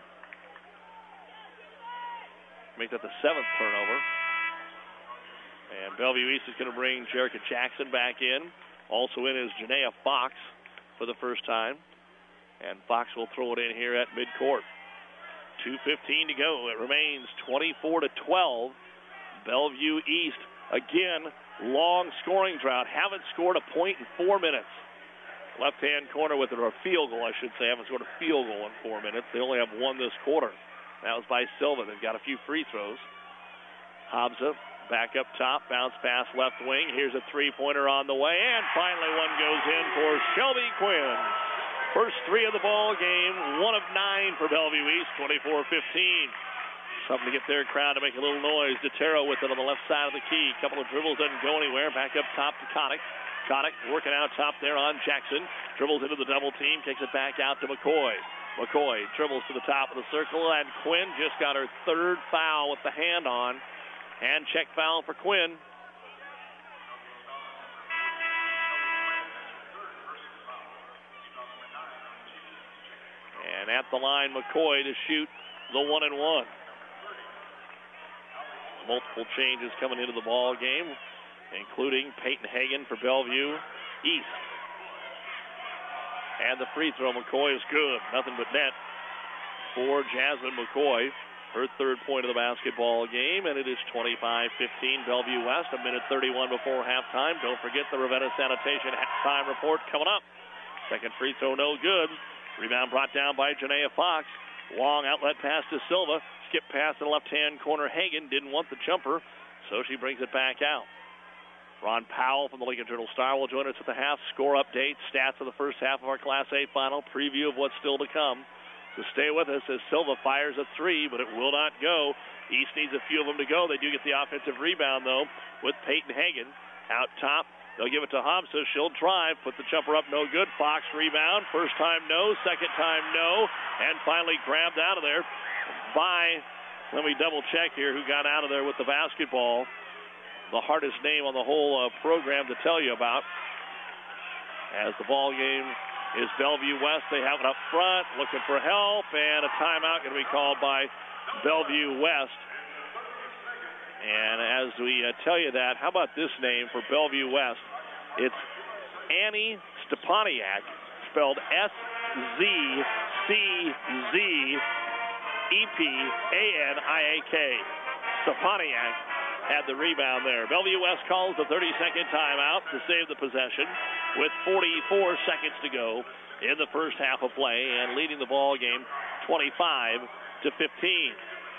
[SPEAKER 4] Make that the seventh turnover. And Bellevue East is going to bring Jerica Jackson back in. Also in is Janaea Fox for the first time. And Fox will throw it in here at midcourt. two fifteen to go. It remains twenty-four to twelve. Bellevue East again. Long scoring drought. Haven't scored a point in four minutes. Left-hand corner with it, or a field goal, I should say. Haven't scored a field goal in four minutes. They only have one this quarter. That was by Silva. They've got a few free throws. Hamza back up top, bounce pass left wing. Here's a three-pointer on the way, and finally one goes in for Shelby Quinn. First three of the ball game, one of nine for Bellevue East, twenty-four fifteen. Something to get their crowd to make a little noise. DeTero with it on the left side of the key. Couple of dribbles, doesn't go anywhere. Back up top to Connick. Connick working out top there on Jackson. Dribbles into the double team, takes it back out to McCoy. McCoy dribbles to the top of the circle, and Quinn just got her third foul with the hand on. Hand check foul for Quinn. And at the line, McCoy to shoot the one and one. Multiple changes coming into the ball game, including Peyton Hagan for Bellevue East. And the free throw, McCoy is good. Nothing but net for Jasmine McCoy. Her third point of the basketball game, and it is twenty-five fifteen Bellevue West. A minute thirty-one before halftime. Don't forget the Ravenna Sanitation halftime report coming up. Second free throw, no good. Rebound brought down by Janaea Fox. Long outlet pass to Silva. Skip pass in the left-hand corner. Hagan didn't want the jumper, so she brings it back out. Ron Powell from the Lincoln Journal-Star will join us at the half. Score update, stats of the first half of our Class A final, preview of what's still to come. So stay with us as Silva fires a three, but it will not go. East needs a few of them to go. They do get the offensive rebound, though, with Peyton Hagan out top. They'll give it to Hamza. She'll drive, put the jumper up, no good. Fox rebound. First time, no. Second time, no. And finally grabbed out of there by, let me double check here, who got out of there with the basketball. The hardest name on the whole uh, program to tell you about. As the ball game is Bellevue West. They have it up front, looking for help, and a timeout going to be called by Bellevue West. And as we uh, tell you that, how about this name for Bellevue West? It's Annie Stepaniak, spelled S Z C Z E P A N I A K. Stepaniak had the rebound there. Bellevue West calls the thirty-second timeout to save the possession with forty-four seconds to go in the first half of play, and leading the ball game twenty-five to fifteen.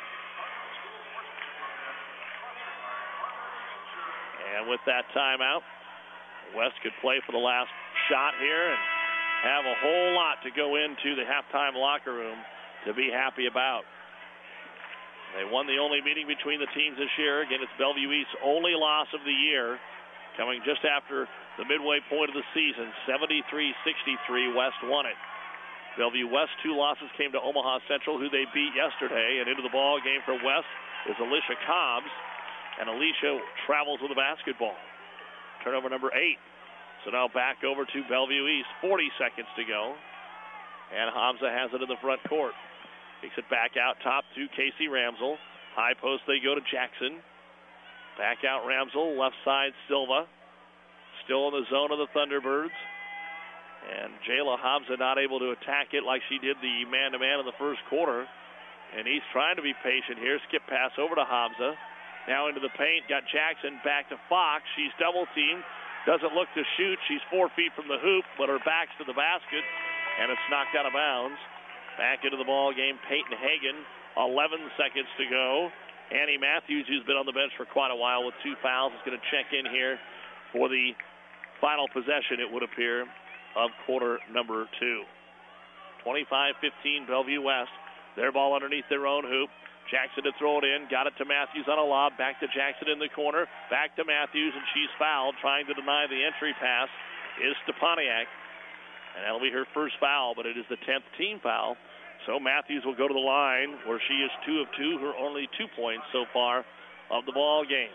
[SPEAKER 4] And with that timeout, West could play for the last shot here and have a whole lot to go into the halftime locker room to be happy about. They won the only meeting between the teams this year. Again, it's Bellevue East's only loss of the year, coming just after the midway point of the season. seventy-three sixty-three, West won it. Bellevue West, two losses came to Omaha Central, who they beat yesterday. And into the ball game for West is Alicia Cobbs. And Alicia travels with the basketball. Turnover number eight. So now back over to Bellevue East. forty seconds to go. And Hamza has it in the front court. Takes it back out top to Casey Ramsell. High post they go to Jackson. Back out Ramsell. Left side Silva. Still in the zone of the Thunderbirds. And Jayla Hamza not able to attack it like she did the man-to-man in the first quarter. And he's trying to be patient here. Skip pass over to Hamza. Now into the paint, got Jackson back to Fox. She's double-teamed, doesn't look to shoot. She's four feet from the hoop, but her back's to the basket, and it's knocked out of bounds. Back into the ball game, Peyton Hagan, eleven seconds to go. Annie Matthews, who's been on the bench for quite a while with two fouls, is going to check in here for the final possession, it would appear, of quarter number two. twenty-five fifteen, Bellevue West. Their ball underneath their own hoop. Jackson to throw it in, got it to Matthews on a lob, back to Jackson in the corner, back to Matthews, and she's fouled. Trying to deny the entry pass is Stepaniak, and that'll be her first foul, but it is the tenth team foul. So Matthews will go to the line, where she is two of two, her only two points so far of the ball game.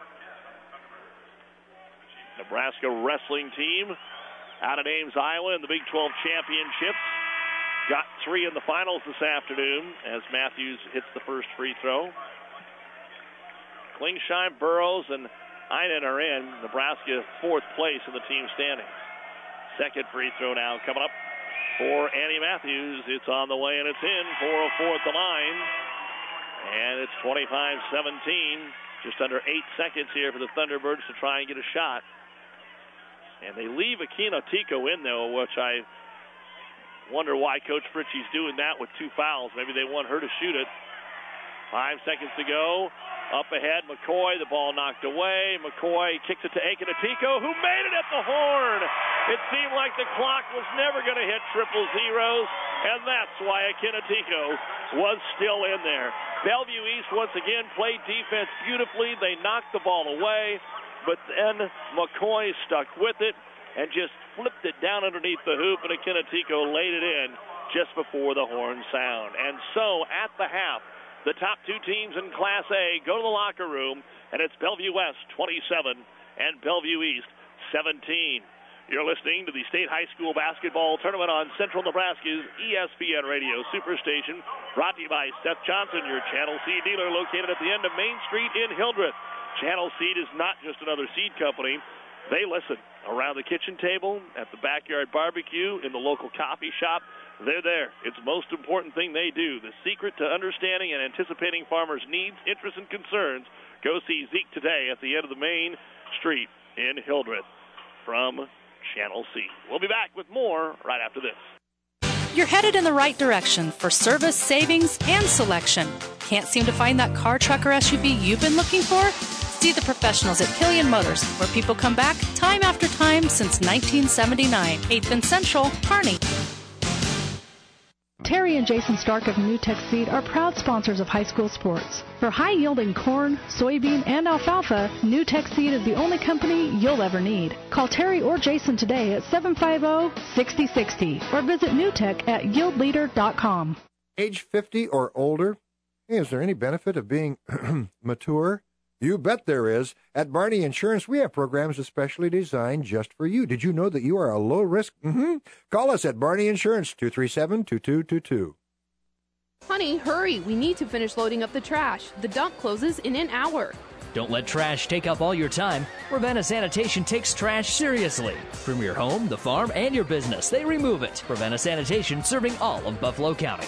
[SPEAKER 4] Nebraska wrestling team out of Ames, Iowa in the Big twelve Championships. Got three in the finals this afternoon as Matthews hits the first free throw. Klingsheim, Burrows, and Einen are in. Nebraska fourth place in the team standings. Second free throw now coming up for Annie Matthews. It's on the way and it's in. four oh four at the line. And it's twenty-five seventeen. Just under eight seconds here for the Thunderbirds to try and get a shot. And they leave Akina Tico in, though, which I wonder why Coach Fritchie's doing that with two fouls. Maybe they want her to shoot it Five seconds to go. Up ahead, McCoy. The ball knocked away. McCoy kicks it to Akinatico, who made it at the horn. It seemed like the clock was never going to hit triple zeros, and that's why Akinatico was still in there. Bellevue East once again played defense beautifully. They knocked the ball away, but then McCoy stuck with it and just flipped it down underneath the hoop, and Akinatico laid it in just before the horn sound. And so at the half, the top two teams in Class A go to the locker room, and it's Bellevue West twenty-seven and Bellevue East seventeen. You're listening to the State High School Basketball Tournament on Central Nebraska's E S P N Radio Superstation, brought to you by Seth Johnson, your Channel Seed dealer located at the end of Main Street in Hildreth. Channel Seed is not just another seed company. They listen around the kitchen table, at the backyard barbecue, in the local coffee shop. They're there. It's the most important thing they do. The secret to understanding and anticipating farmers' needs, interests, and concerns. Go see Zeke today at the end of the Main Street in Hildreth from Channel C. We'll be back with more right after this.
[SPEAKER 12] You're headed in the right direction for service, savings, and selection. Can't seem to find that car, truck, or S U V you've been looking for? See the professionals at Killian Motors, where people come back time after time since nineteen seventy-nine. eighth and Central, Kearney.
[SPEAKER 15] Terry and Jason Stark of NewTek Seed are proud sponsors of high school sports. For high-yielding corn, soybean, and alfalfa, NewTek Seed is the only company you'll ever need. Call Terry or Jason today at seven five zero, six zero six zero or visit newtek at yield leader dot com.
[SPEAKER 6] Age fifty or older? Hey, is there any benefit of being mature? You bet there is. At Barney Insurance, we have programs especially designed just for you. Did you know that you are a low risk? Mm-hmm. Call us at Barney Insurance, two three seven, two two two two.
[SPEAKER 11] Honey, hurry. We need to finish loading up the trash. The dump closes in an hour.
[SPEAKER 2] Don't let trash take up all your time. Ravenna Sanitation takes trash seriously. From your home, the farm, and your business, they remove it. Ravenna Sanitation, serving all of Buffalo County.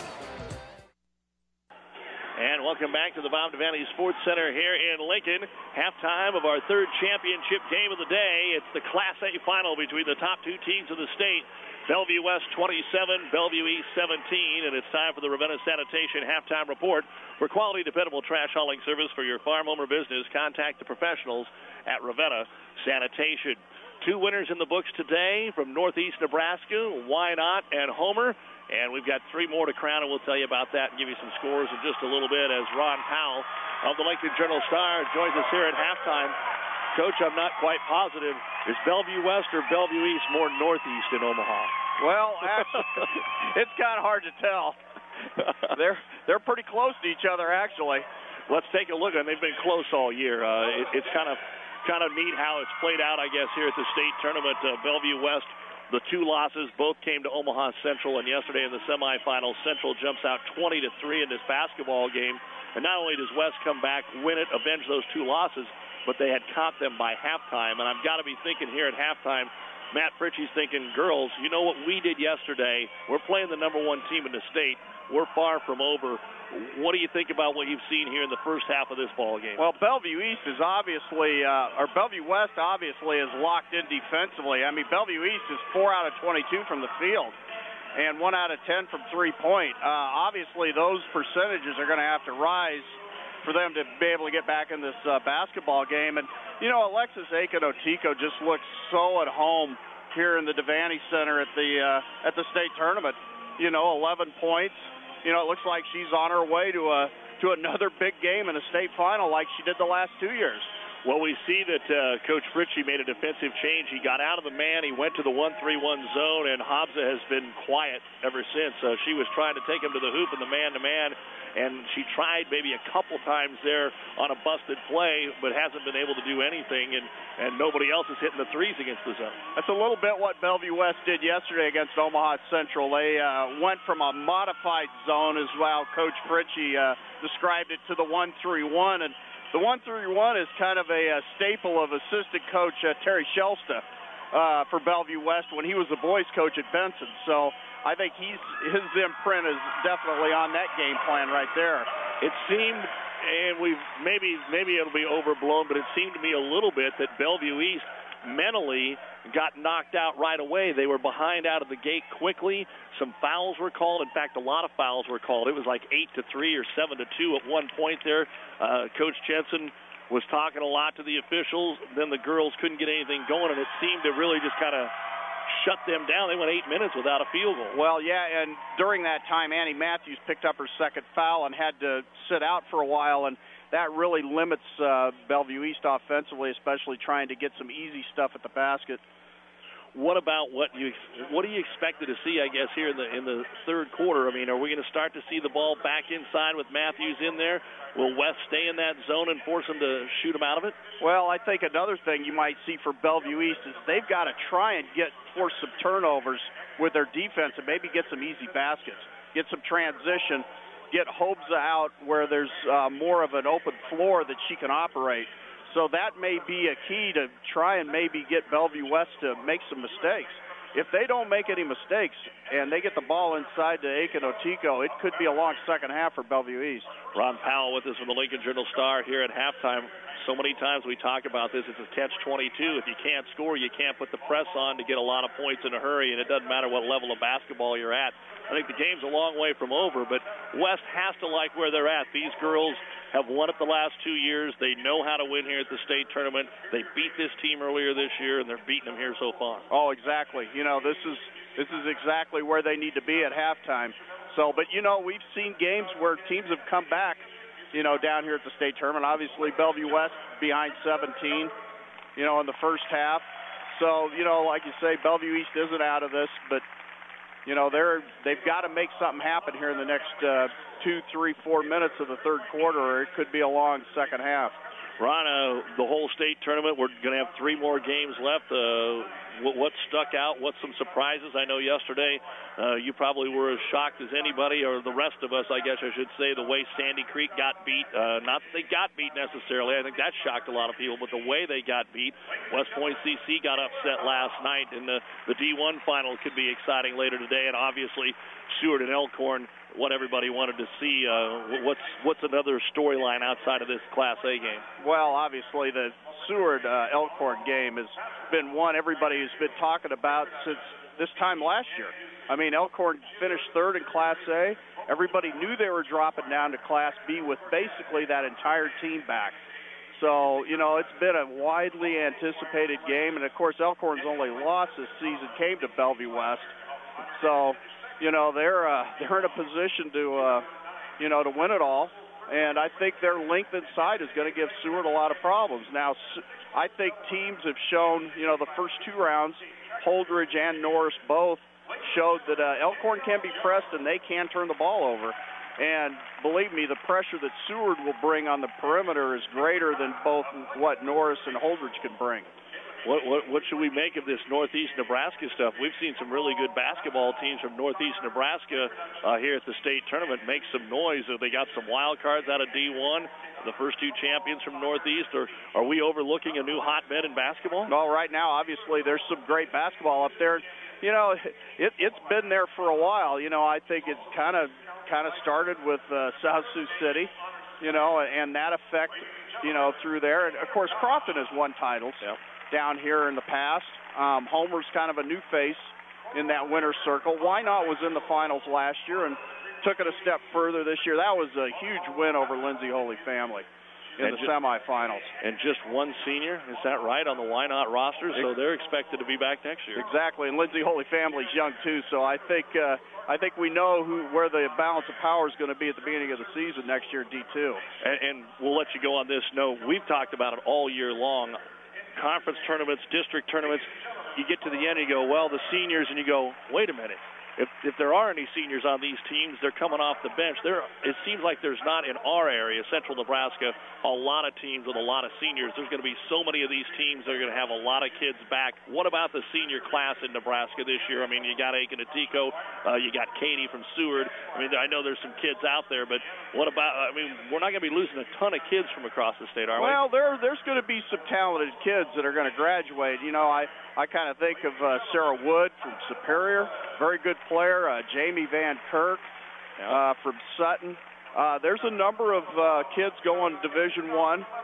[SPEAKER 4] And welcome back to the Bob Devaney Sports Center here in Lincoln. Halftime of our third championship game of the day. It's the Class A final between the top two teams in the state. Bellevue West twenty-seven, Bellevue East seventeen, and it's time for the Ravenna Sanitation halftime report. For quality, dependable trash hauling service for your farm, home, or business, contact the professionals at Ravenna Sanitation. Two winners in the books today from Northeast Nebraska, Wynot and Homer. And we've got three more to crown, and we'll tell you about that and give you some scores in just a little bit as Ron Powell of the Lincoln Journal-Star joins us here at halftime. Coach, I'm not quite positive. Is Bellevue West or Bellevue East more northeast in Omaha?
[SPEAKER 16] Well, actually, it's kind of hard to tell. they're they're pretty close to each other, actually.
[SPEAKER 4] Let's take a look, and they've been close all year. Uh, it, it's kind of kind of neat how it's played out, I guess, here at the state tournament. Uh, Bellevue West. The two losses both came to Omaha Central, and yesterday in the semifinals, Central jumps out twenty to three in this basketball game. And not only does West come back, win it, avenge those two losses, but they had caught them by halftime. And I've got to be thinking here at halftime, Matt Fritchie's thinking, girls, you know what we did yesterday? We're playing the number one team in the state. We're far from over. What do you think about what you've seen here in the first half of this ball game?
[SPEAKER 16] Well, Bellevue East is obviously, uh, or Bellevue West obviously is locked in defensively. I mean, Bellevue East is four out of twenty-two from the field and one out of ten from three-point. Uh, obviously, those percentages are going to have to rise for them to be able to get back in this uh, basketball game. And, you know, Alexis Akinatico just looks so at home here in the Devaney Center at the uh, at the state tournament. You know, eleven points. You know, it looks like she's on her way to a to another big game in a state final like she did the last two years.
[SPEAKER 4] Well, we see that uh, Coach Fritchie made a defensive change. He got out of the man. He went to the one three one zone, and Hobbsa has been quiet ever since. Uh, she was trying to take him to the hoop in the man-to-man, and she tried maybe a couple times there on a busted play, but hasn't been able to do anything, and, and nobody else is hitting the threes against the zone.
[SPEAKER 16] That's a little bit what Bellevue West did yesterday against Omaha Central. They uh, went from a modified zone, as well Coach Fritchie uh, described it, to the one three one, and the one three one is kind of a, a staple of assistant coach uh, Terry Shelsta uh, for Bellevue West when he was the boys coach at Benson. So I think he's his imprint is definitely on that game plan right there.
[SPEAKER 4] It seemed, and we've maybe maybe it'll be overblown, but it seemed to me a little bit that Bellevue East mentally got knocked out right away. They were behind out of the gate quickly. Some fouls were called. In fact, a lot of fouls were called. It was like eight to three or seven to two at one point there. Uh, Coach Jensen was talking a lot to the officials. Then the girls couldn't get anything going, and it seemed to really just kind of shut them down. They went eight minutes without a field goal.
[SPEAKER 16] Well, yeah, and during that time, Annie Matthews picked up her second foul and had to sit out for a while, and that really limits uh, Bellevue East offensively, especially trying to get some easy stuff at the basket.
[SPEAKER 4] What about what you what do you expected to see, I guess, here in the in the third quarter? I mean, are we going to start to see the ball back inside with Matthews in there? Will West stay in that zone and force them to shoot them out of it?
[SPEAKER 16] Well, I think another thing you might see for Bellevue East is they've got to try and get force some turnovers with their defense and maybe get some easy baskets, get some transition, get Hobza out where there's uh, more of an open floor that she can operate. So that may be a key to try and maybe get Bellevue West to make some mistakes. If they don't make any mistakes and they get the ball inside to Aiken Otico, it could be a long second half for Bellevue East.
[SPEAKER 4] Ron Powell with us from the Lincoln Journal-Star here at halftime. So many times we talk about this. It's a catch twenty-two. If you can't score, you can't put the press on to get a lot of points in a hurry, and it doesn't matter what level of basketball you're at. I think the game's a long way from over, but West has to like where they're at. These girls have won it the last two years. They know how to win here at the state tournament. They beat this team earlier this year, and they're beating them here so far.
[SPEAKER 16] Oh, exactly. You know, this is this is exactly where they need to be at halftime. So, but, you know, we've seen games where teams have come back, you know, down here at the state tournament. Obviously, Bellevue West behind seventeen, you know, in the first half. So, you know, like you say, Bellevue East isn't out of this, but, you know, they're, they've got to make something happen here in the next uh, two, three, four minutes of the third quarter, or it could be a long second half.
[SPEAKER 4] Ron, uh, the whole state tournament, we're going to have three more games left. Uh, what, what stuck out? What's some surprises? I know yesterday uh, you probably were as shocked as anybody, or the rest of us, I guess I should say, the way Sandy Creek got beat. Uh, not that they got beat necessarily. I think that shocked a lot of people, but the way they got beat. West Point C C got upset last night, and the, the D one final could be exciting later today, and obviously Seward and Elkhorn, what everybody wanted to see. Uh, what's what's another storyline outside of this Class A game?
[SPEAKER 16] Well, obviously the Seward uh, Elkhorn game has been one everybody has been talking about since this time last year. I mean, Elkhorn finished third in Class A. Everybody knew they were dropping down to Class B with basically that entire team back. So, you know, it's been a widely anticipated game, and of course Elkhorn's only loss this season came to Bellevue West. So, you know, they're uh, they're in a position to, uh, you know, to win it all. And I think their length inside is going to give Seward a lot of problems. Now, I think teams have shown, you know, the first two rounds, Holdridge and Norris both showed that uh, Elkhorn can be pressed and they can turn the ball over. And believe me, the pressure that Seward will bring on the perimeter is greater than both what Norris and Holdridge can bring.
[SPEAKER 4] What, what what should we make of this Northeast Nebraska stuff? We've seen some really good basketball teams from Northeast Nebraska uh, here at the state tournament make some noise. They got some wild cards out of D one, the first two champions from Northeast. Or are we overlooking a new hotbed in basketball?
[SPEAKER 16] Well, right now, obviously, there's some great basketball up there. You know, it, it's been there for a while. You know, I think it's kind of kind of started with uh, South Sioux City, you know, and that effect, you know, through there. And, of course, Crofton has won titles.
[SPEAKER 4] Yeah.
[SPEAKER 16] Down here in the past. Um, Homer's kind of a new face in that winner's circle. Why Not was in the finals last year and took it a step further this year. That was a huge win over Lindsay Holy Family in
[SPEAKER 4] and
[SPEAKER 16] the
[SPEAKER 4] just,
[SPEAKER 16] semifinals.
[SPEAKER 4] And just one senior, is that right, on the Why Not roster? So they're expected to be back next year.
[SPEAKER 16] Exactly, and Lindsay Holy Family's young too, so I think uh, I think we know who where the balance of power is going to be at the beginning of the season next year in D two.
[SPEAKER 4] And, and we'll let you go on this note. We've talked about it all year long. Conference tournaments, district tournaments, you get to the end and you go, well, the seniors, and you go, wait a minute. If if there are any seniors on these teams, they're coming off the bench. There, it seems like there's not in our area, Central Nebraska, a lot of teams with a lot of seniors. There's going to be so many of these teams that are going to have a lot of kids back. What about the senior class in Nebraska this year? I mean, you got Aiken Atico, uh, you got Katie from Seward. I mean, I know there's some kids out there, but what about, I mean, we're not going to be losing a ton of kids from across the state, are we?
[SPEAKER 16] Well, there, there's going to be some talented kids that are going to graduate. You know, I, I kind of think of uh, Sarah Wood from Superior, very good player. Uh, Jamie Van Kirk uh, from Sutton. Uh, there's a number of uh, kids going Division One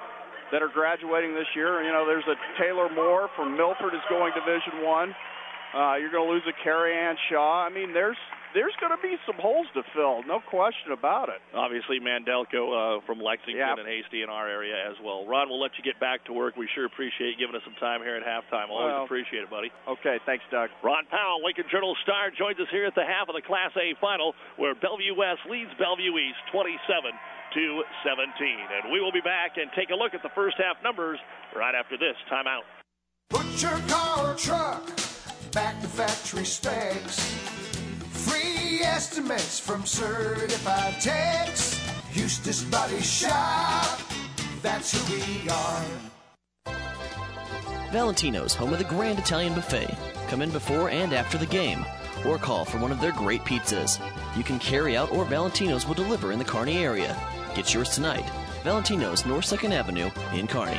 [SPEAKER 16] that are graduating this year. You know, there's a Taylor Moore from Milford is going Division One. Uh, you're going to lose a Carrie Ann Shaw. I mean, there's there's going to be some holes to fill, no question about it.
[SPEAKER 4] Obviously, Mandelko uh, from Lexington
[SPEAKER 16] yeah.
[SPEAKER 4] and Hasty in our area as well. Ron, we'll let you get back to work. We sure appreciate you giving us some time here at halftime. Always
[SPEAKER 16] well,
[SPEAKER 4] appreciate it, buddy.
[SPEAKER 16] Okay, thanks, Doug.
[SPEAKER 4] Ron Powell, Lincoln Journal-Star, joins us here at the half of the Class A final, where Bellevue West leads Bellevue East twenty-seven to seventeen. And we will be back and take a look at the first half numbers right after this timeout.
[SPEAKER 5] Put your car or truck back to factory specs. Free estimates from certified techs. Eustace Body Shop, that's who we are.
[SPEAKER 8] Valentino's, home of the Grand Italian Buffet. Come in before and after the game, or call for one of their great pizzas. You can carry out, or Valentino's will deliver in the Kearney area. Get yours tonight. Valentino's, North second Avenue in Kearney.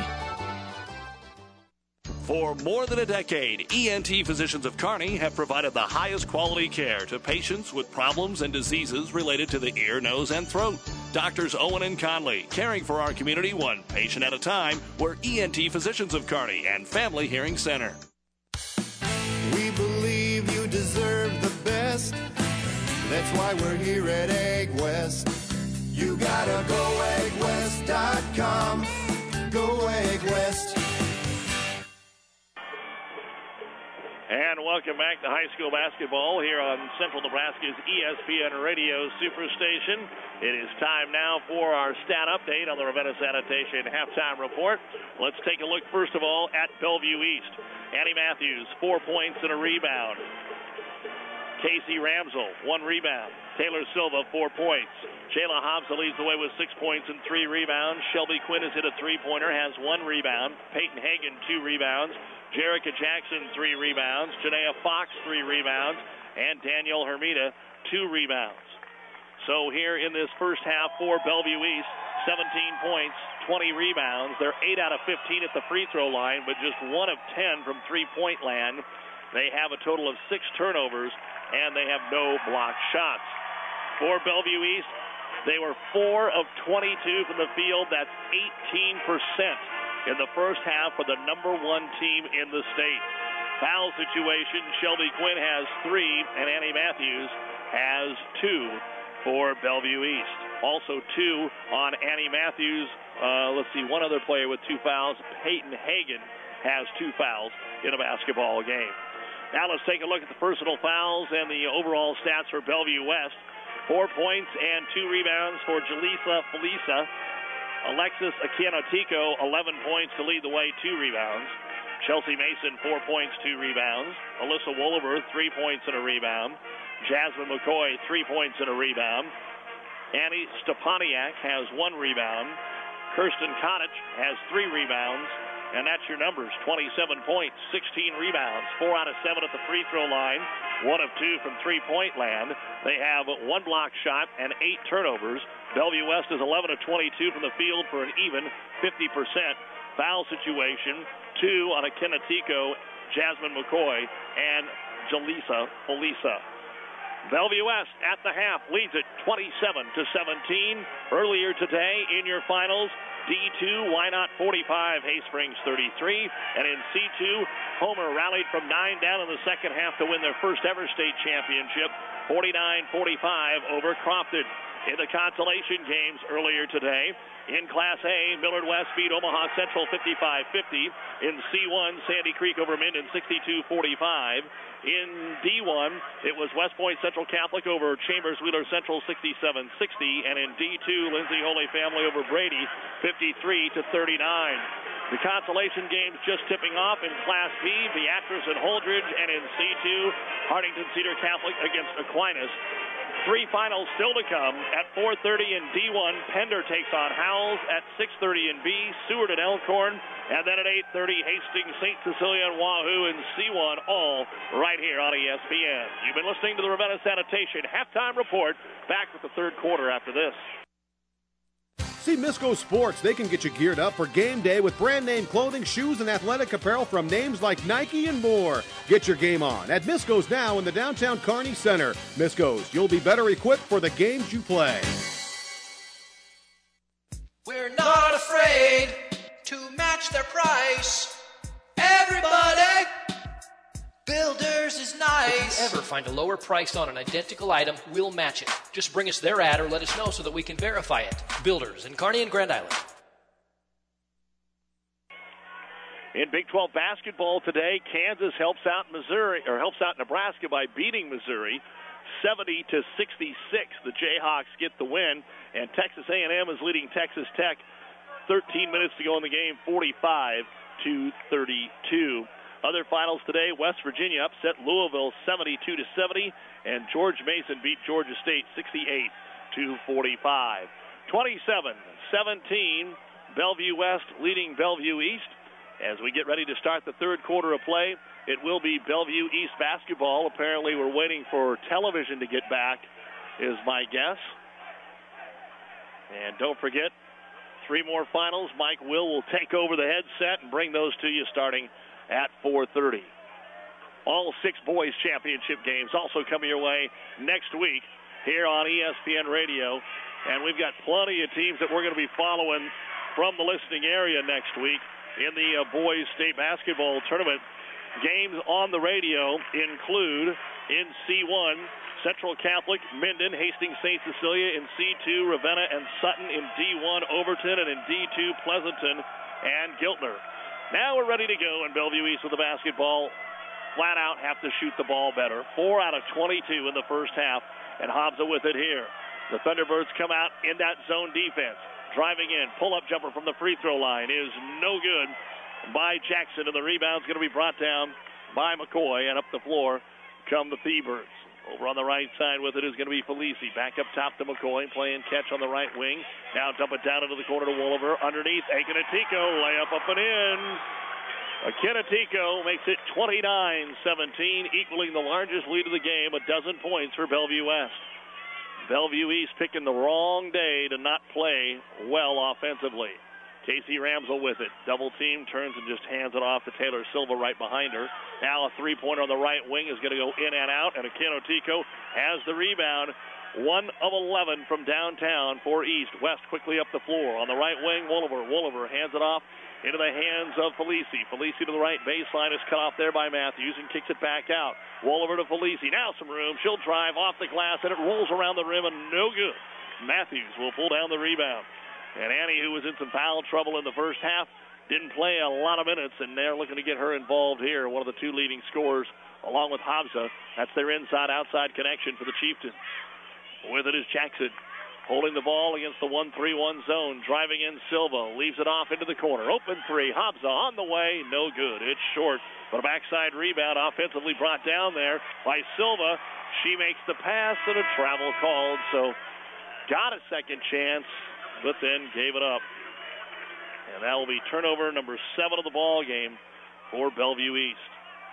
[SPEAKER 9] For more than a decade, E N T Physicians of Kearney have provided the highest quality care to patients with problems and diseases related to the ear, nose, and throat. Doctors Owen and Conley, caring for our community one patient at a time. We're E N T Physicians of Kearney and Family Hearing Center.
[SPEAKER 5] We believe you deserve the best. That's why we're here at Egg West. You gotta go egg west dot com. Go Egg West.
[SPEAKER 4] And welcome back to high school basketball here on Central Nebraska's E S P N Radio Superstation. It is time now for our stat update on the Ravenna Sanitation halftime report. Let's take a look first of all at Bellevue East. Annie Matthews, four points and a rebound. Casey Ramsel, one rebound. Taylor Silva, four points. Shayla Hobson leads the way with six points and three rebounds. Shelby Quinn has hit a three-pointer, has one rebound. Peyton Hagan, two rebounds. Jerica Jackson, three rebounds. Janaea Fox, three rebounds. And Danielle Hermida, two rebounds. So here in this first half for Bellevue East, seventeen points, twenty rebounds. They're eight out of fifteen at the free throw line, but just one of ten from three-point land. They have a total of six turnovers, and they have no blocked shots. For Bellevue East, they were four of twenty-two from the field. That's eighteen percent in the first half for the number one team in the state. Foul situation, Shelby Quinn has three, and Annie Matthews has two for Bellevue East. Also two on Annie Matthews. Uh, let's see, one other player with two fouls. Peyton Hagan has two fouls in a basketball game. Now let's take a look at the personal fouls and the overall stats for Bellevue West. Four points and two rebounds for Jaleesa Felisa. Alexis Akianotico, eleven points to lead the way, two rebounds. Chelsea Mason, four points, two rebounds. Alyssa Wolliver, three points and a rebound. Jasmine McCoy, three points and a rebound. Annie Stepaniak has one rebound. Kirsten Konich has three rebounds. And that's your numbers, twenty-seven points, sixteen rebounds, four out of seven at the free throw line, one of two from three-point land. They have one block shot and eight turnovers. Bellevue West is eleven of twenty-two from the field for an even fifty percent. Foul situation, two on Akinatico, Jasmine McCoy, and Jaleesa Felisa. Bellevue West at the half leads it twenty-seven to seventeen. Earlier today in your finals, D two, Wynot forty-five, Hay Springs thirty-three. And in C two, Homer rallied from nine down in the second half to win their first ever state championship, forty-nine forty-five over Crofton. In the consolation games earlier today, in Class A, Millard West beat Omaha Central fifty-five fifty. In C one, Sandy Creek over Minden sixty-two forty-five. In D one, it was West Point Central Catholic over Chambers Wheeler Central sixty-seven sixty. And in D two, Lindsay Holy Family over Brady fifty-three to thirty-nine. The consolation games just tipping off in Class B, Beatrice and Holdridge. And in C two, Hartington Cedar Catholic against Aquinas. Three finals still to come. At four thirty in D one, Pender takes on Howells. At six thirty in B, Seward and Elkhorn. And then at eight thirty, Hastings, Saint Cecilia, and Wahoo in C one, all right here on E S P N. You've been listening to the Ravenna Sanitation Halftime Report. Back with the third quarter after this.
[SPEAKER 10] See Misco Sports. They can get you geared up for game day with brand name clothing, shoes, and athletic apparel from names like Nike and more. Get your game on at Misco's now in the downtown Kearney Center. Misco's, you'll be better equipped for the games you play.
[SPEAKER 13] We're not afraid to nice.
[SPEAKER 14] If you ever find a lower price on an identical item, we'll match it. Just bring us their ad or let us know so that we can verify it. Builders in Kearney and Grand Island.
[SPEAKER 4] In Big twelve basketball today, Kansas helps out Missouri or helps out Nebraska by beating Missouri seventy to sixty-six. The Jayhawks get the win, and Texas A and M is leading Texas Tech. thirteen minutes to go in the game, forty-five to thirty-two. Other finals today, West Virginia upset Louisville seventy-two to seventy, and George Mason beat Georgia State sixty-eight to forty-five. twenty-seven seventeen, Bellevue West leading Bellevue East. As we get ready to start the third quarter of play, it will be Bellevue East basketball. Apparently, we're waiting for television to get back, is my guess. And don't forget, three more finals. Mike Will will take over the headset and bring those to you starting at four thirty. All six boys championship games also coming your way next week here on E S P N Radio. And we've got plenty of teams that we're going to be following from the listening area next week in the uh, boys state basketball tournament. Games on the radio include in C one, Central Catholic, Minden, Hastings, Saint Cecilia. In C two, Ravenna and Sutton. In D one, Overton. And in D two, Pleasanton and Giltner. Now we're ready to go in Bellevue East with the basketball. Flat out have to shoot the ball better. Four out of twenty-two in the first half, and Hobbsa with it here. The Thunderbirds come out in that zone defense. Driving in, pull-up jumper from the free throw line is no good by Jackson, and the rebound's going to be brought down by McCoy, and up the floor come the Thunderbirds. Over on the right side with it is going to be Felici. Back up top to McCoy, playing catch on the right wing. Now dump it down into the corner to Wolliver. Underneath, Akinatico, layup up and in. Akinatico makes it twenty-nine seventeen, equaling the largest lead of the game, a dozen points for Bellevue West. Bellevue East picking the wrong day to not play well offensively. Casey Ramsell with it. Double team, turns and just hands it off to Taylor Silva right behind her. Now a three-pointer on the right wing is going to go in and out, and Akinatico has the rebound. one of eleven from downtown for East. West quickly up the floor. On the right wing, Wolliver. Wolliver hands it off into the hands of Felici. Felici to the right baseline is cut off there by Matthews and kicks it back out. Wolliver to Felici. Now some room. She'll drive off the glass, and it rolls around the rim, and no good. Matthews will pull down the rebound. And Annie, who was in some foul trouble in the first half, didn't play a lot of minutes, and they're looking to get her involved here. One of the two leading scorers, along with Hobbsa. That's their inside-outside connection for the Chieftains. With it is Jackson, holding the ball against the one three one zone. Driving in Silva, leaves it off into the corner. Open three, Hobbsa on the way, no good. It's short, but a backside rebound offensively brought down there by Silva. She makes the pass, and a travel called, so got a second chance, but then gave it up. And that will be turnover number seven of the ball game for Bellevue East.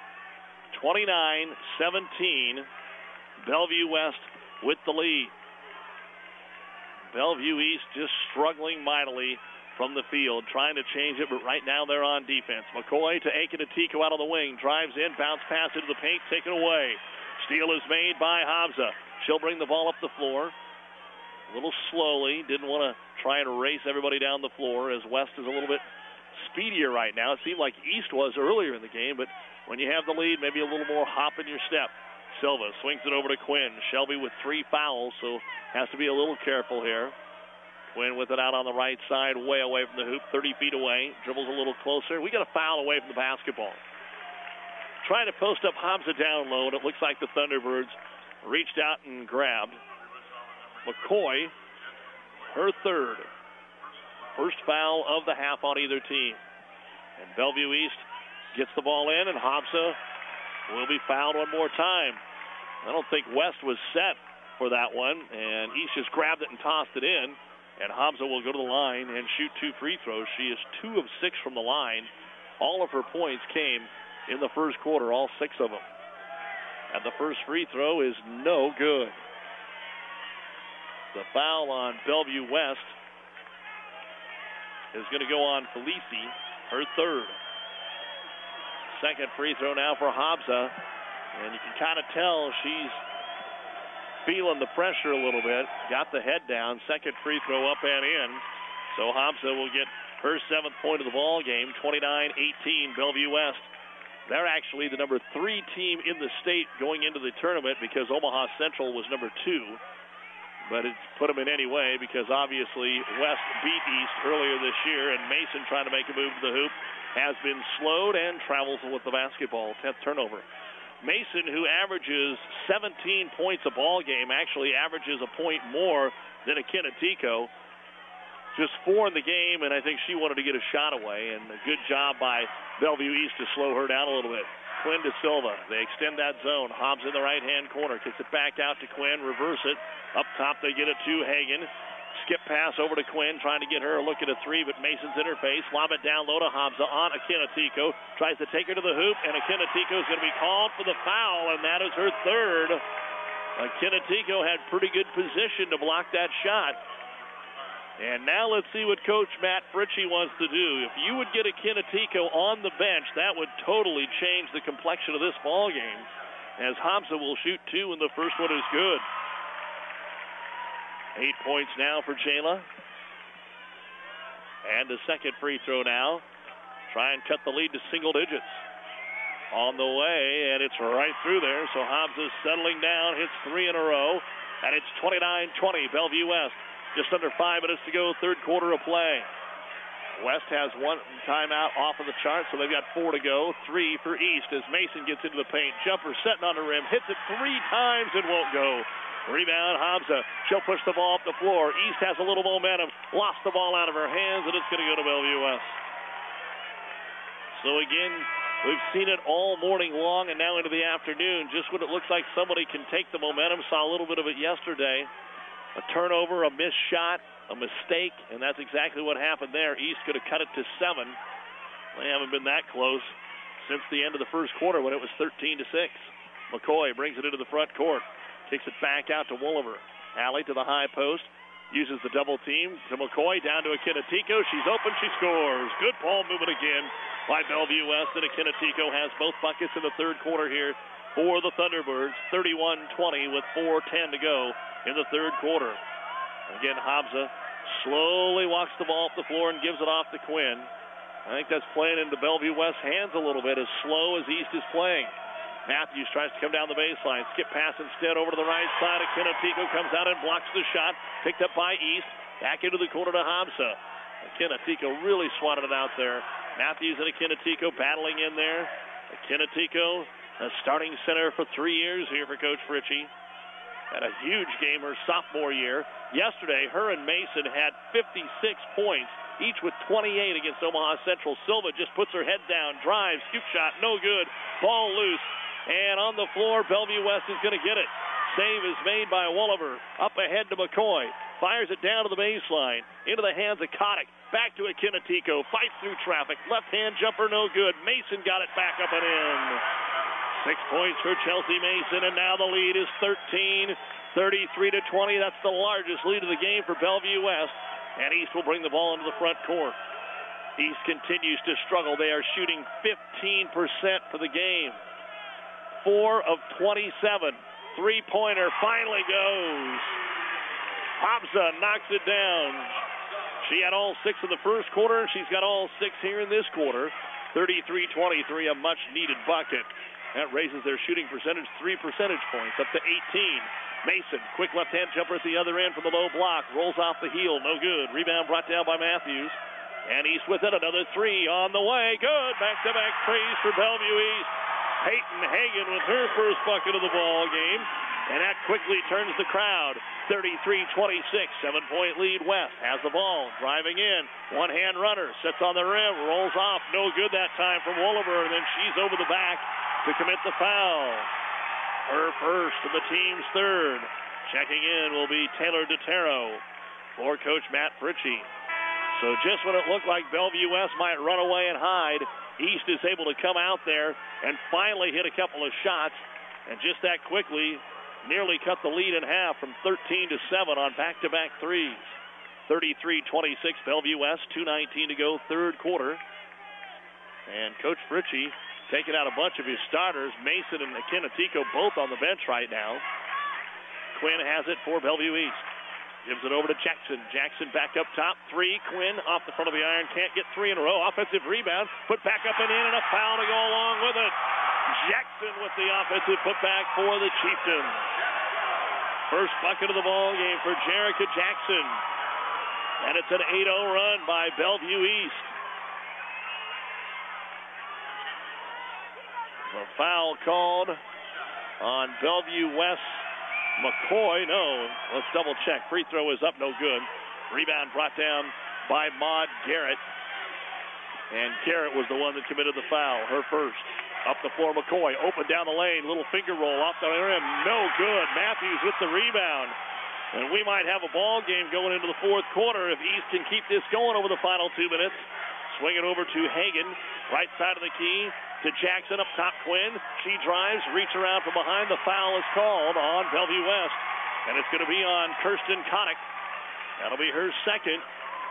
[SPEAKER 4] twenty-nine seventeen, Bellevue West with the lead. Bellevue East just struggling mightily from the field, trying to change it, but right now they're on defense. McCoy to Akinatico out on the wing, drives in, bounce pass into the paint, taken away. Steal is made by Hobbsa. She'll bring the ball up the floor a little slowly. Didn't want to try and race everybody down the floor, as West is a little bit speedier right now. It seemed like East was earlier in the game, but when you have the lead, maybe a little more hop in your step. Silva swings it over to Quinn. Shelby with three fouls, so has to be a little careful here. Quinn with it out on the right side, way away from the hoop, thirty feet away. Dribbles a little closer. We got a foul away from the basketball. Trying to post up Hobbsa down low, and it looks like the Thunderbirds reached out and grabbed McCoy, her third. First foul of the half on either team. And Bellevue East gets the ball in, and Hobbsa will be fouled one more time. I don't think West was set for that one, and East just grabbed it and tossed it in, and Hobbsa will go to the line and shoot two free throws. She is two of six from the line. All of her points came in the first quarter, all six of them. And the first free throw is no good. The foul on Bellevue West is going to go on Felici, her third. Second free throw now for Hobbsa. And you can kind of tell she's feeling the pressure a little bit. Got the head down. Second free throw up and in. So Hobbsa will get her seventh point of the ball game. twenty-nine eighteen, Bellevue West They're actually the number three team in the state going into the tournament because Omaha Central was number two. But it's put them in any way because obviously West beat East earlier this year, and Mason trying to make a move to the hoop has been slowed and travels with the basketball. tenth turnover. Mason, who averages seventeen points a ball game, actually averages a point more than a Kinetico. Just four in the game, and I think she wanted to get a shot away, and a good job by Bellevue East to slow her down a little bit. Quinn De Silva, they extend that zone. Hobbs in the right-hand corner, kicks it back out to Quinn, reverse it. Up top, they get it to Hagan. Skip pass over to Quinn, trying to get her a look at a three, but Mason's in her face. Lob it down low to Hobbs on Akinetico. Tries to take her to the hoop, and Akinetico is going to be called for the foul, and that is her third. Akinetico had pretty good position to block that shot. And now let's see what Coach Matt Fritchie wants to do. If you would get a Kinetico on the bench, that would totally change the complexion of this ball game, as Hamza will shoot two, and the first one is good. Eight points now for Jayla. And a second free throw now. Try and cut the lead to single digits. On the way, and it's right through there, so Hamza settling down, hits three in a row, and it's twenty-nine twenty, Bellevue West. Just under five minutes to go, third quarter of play. West has one timeout off of the chart, so they've got four to go. Three for East as Mason gets into the paint. Jumper setting on the rim, hits it three times and won't go. Rebound, Hamza. She'll push the ball up the floor. East has a little momentum. Lost the ball out of her hands, and it's going to go to Bellevue West. So again, we've seen it all morning long and now into the afternoon. Just when it looks like somebody can take the momentum. Saw a little bit of it yesterday. A turnover, a missed shot, a mistake, and that's exactly what happened there. East could have cut it to seven. They haven't been that close since the end of the first quarter when it was thirteen to six. McCoy brings it into the front court. Kicks it back out to Wolliver. Alley to the high post. Uses the double team to McCoy. Down to Akinetico. She's open. She scores. Good ball movement again by Bellevue West. And Akinetico has both buckets in the third quarter here for the Thunderbirds. thirty-one twenty with four ten to go in the third quarter. Again, Hamza slowly walks the ball up the floor and gives it off to Quinn. I think that's playing into Bellevue West's hands a little bit, as slow as East is playing. Matthews tries to come down the baseline. Skip pass instead over to the right side. Akinetico comes out and blocks the shot. Picked up by East. Back into the corner to Hamza. Akinetico really swatted it out there. Matthews and Akinetico battling in there. Akinetico, a starting center for three years here for Coach Fritchie. Had a huge game her sophomore year. Yesterday, her and Mason had fifty-six points, each with twenty-eight against Omaha Central. Silva just puts her head down, drives, scoop shot, no good. Ball loose, and on the floor, Bellevue West is going to get it. Save is made by Wolliver. Up ahead to McCoy. Fires it down to the baseline. Into the hands of Kotick. Back to Akinetico. Fights through traffic. Left-hand jumper, no good. Mason got it back up and in. Six points for Chelsea Mason, and now the lead is thirteen, thirty-three to twenty. That's the largest lead of the game for Bellevue West, and East will bring the ball into the front court. East continues to struggle. They are shooting fifteen percent for the game. Four of twenty-seven. Three-pointer finally goes. Hamza knocks it down. She had all six in the first quarter. She's got all six here in this quarter. thirty-three twenty-three, a much-needed bucket. That raises their shooting percentage three percentage points, up to eighteen. Mason, quick left-hand jumper at the other end from the low block. Rolls off the heel, no good. Rebound brought down by Matthews. And East with it, another three on the way. Good, back-to-back threes for Bellevue East. Peyton Hagan with her first bucket of the ball game. And that quickly turns the crowd. thirty-three twenty-six, seven-point lead West. Has the ball, driving in. One-hand runner, sits on the rim, rolls off. No good that time from Wolliver, and then she's over the back to commit the foul. Her first and the team's third. Checking in will be Taylor DeTero for Coach Matt Fritchie. So just when it looked like Bellevue West might run away and hide, East is able to come out there and finally hit a couple of shots, and just that quickly nearly cut the lead in half from thirteen to seven on back-to-back threes. thirty-three twenty-six Bellevue West, two nineteen to go, third quarter. And Coach Fritchie taking out a bunch of his starters. Mason and Akinetico both on the bench right now. Quinn has it for Bellevue East. Gives it over to Jackson. Jackson back up top. Three. Quinn off the front of the iron. Can't get three in a row. Offensive rebound. Put back up and in, and a foul to go along with it. Jackson with the offensive putback for the Chieftains. First bucket of the ball game for Jerica Jackson. And it's an eight oh run by Bellevue East. A foul called on Bellevue West. McCoy, no. Let's double check. Free throw is up, no good. Rebound brought down by Maud Garrett. And Garrett was the one that committed the foul, her first. Up the floor, McCoy, open down the lane, little finger roll off the rim, no good. Matthews with the rebound. And we might have a ball game going into the fourth quarter if East can keep this going over the final two minutes. Swing it over to Hagan, right side of the key. To Jackson, up top Quinn. She drives, reach around from behind. The foul is called on Bellevue West. And it's going to be on Kirsten Connick. That'll be her second.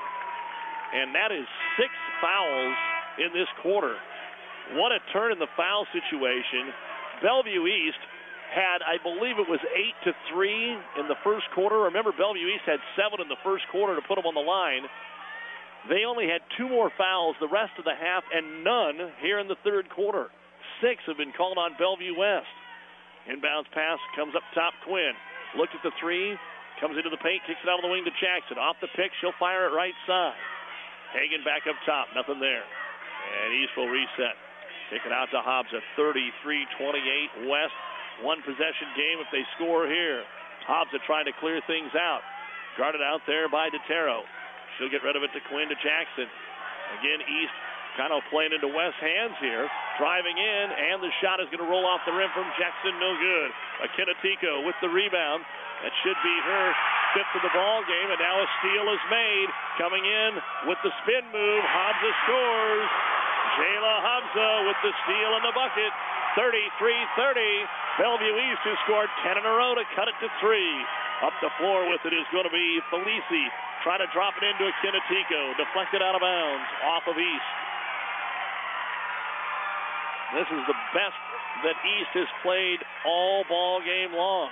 [SPEAKER 4] And that is six fouls in this quarter. What a turn in the foul situation. Bellevue East had, I believe it was eight to three in the first quarter. Remember, Bellevue East had seven in the first quarter to put them on the line. They only had two more fouls the rest of the half and none here in the third quarter. Six have been called on Bellevue West. Inbounds pass comes up top. Quinn looked at the three, comes into the paint, kicks it out of the wing to Jackson. Off the pick, she'll fire it right side. Hagan back up top, nothing there. And East will reset. Kick it out to Hobbs at thirty-three twenty-eight West. One possession game if they score here. Hobbs are trying to clear things out. Guarded out there by DeTero. She'll get rid of it to Quinn to Jackson. Again, East kind of playing into West's hands here. Driving in, and the shot is going to roll off the rim from Jackson. No good. Akinatico with the rebound. That should be her fifth of the ball game, and now a steal is made. Coming in with the spin move, Hobbs scores. Jayla Hobbs with the steal in the bucket. thirty-three thirty. Bellevue East has scored ten in a row to cut it to three. Up the floor with it is going to be Felici. Trying to drop it into a Akinatico. Deflected out of bounds. Off of East. This is the best that East has played all ball game long.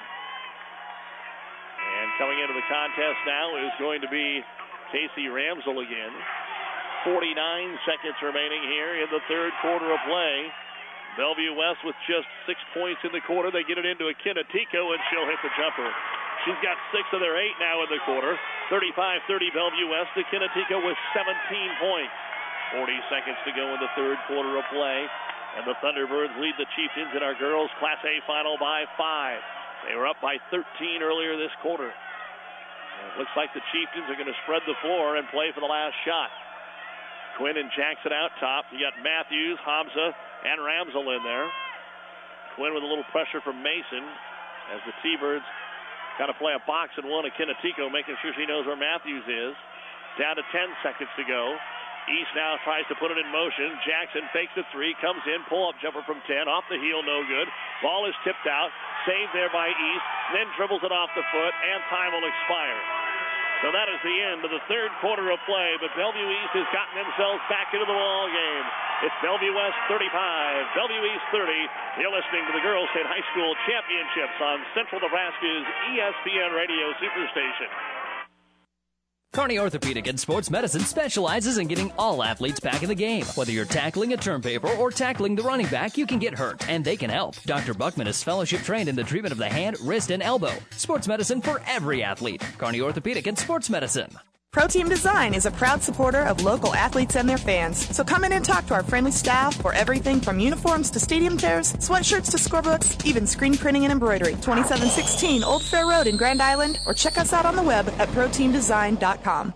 [SPEAKER 4] And coming into the contest now is going to be Casey Ramsell again. forty-nine seconds remaining here in the third quarter of play. Bellevue West with just six points in the quarter. They get it into Akinatico, and she'll hit the jumper. She's got six of their eight now in the quarter. thirty-five thirty Bellevue West. Akinatico with seventeen points. forty seconds to go in the third quarter of play. And the Thunderbirds lead the Chieftains in our girls' Class A final by five. They were up by thirteen earlier this quarter. And it looks like the Chieftains are going to spread the floor and play for the last shot. Quinn and Jackson out top. You got Matthews, Hamza, and Ramsell in there. Quinn with a little pressure from Mason as the T-Birds kind of play a box and one. Akinatico making sure she knows where Matthews is. Down to ten seconds to go. East now tries to put it in motion. Jackson fakes the three, comes in, pull-up jumper from ten, off the heel, no good. Ball is tipped out, saved there by East, then dribbles it off the foot, and time will expire. So that is the end of the third quarter of play, but Bellevue East has gotten themselves back into the ball game. It's Bellevue West thirty-five, Bellevue East thirty. You're listening to the Girls State High School Championships on Central Nebraska's E S P N Radio Superstation.
[SPEAKER 2] Kearney Orthopedic and Sports Medicine specializes in getting all athletes back in the game. Whether you're tackling a term paper or tackling the running back, you can get hurt, and they can help. Doctor Buckman is fellowship trained in the treatment of the hand, wrist, and elbow. Sports medicine for every athlete. Kearney Orthopedic and Sports Medicine.
[SPEAKER 7] Pro Team Design is a proud supporter of local athletes and their fans. So come in and talk to our friendly staff for everything from uniforms to stadium chairs, sweatshirts to scorebooks, even screen printing and embroidery. twenty-seven sixteen Old Fair Road in Grand Island, or check us out on the web at pro team design dot com.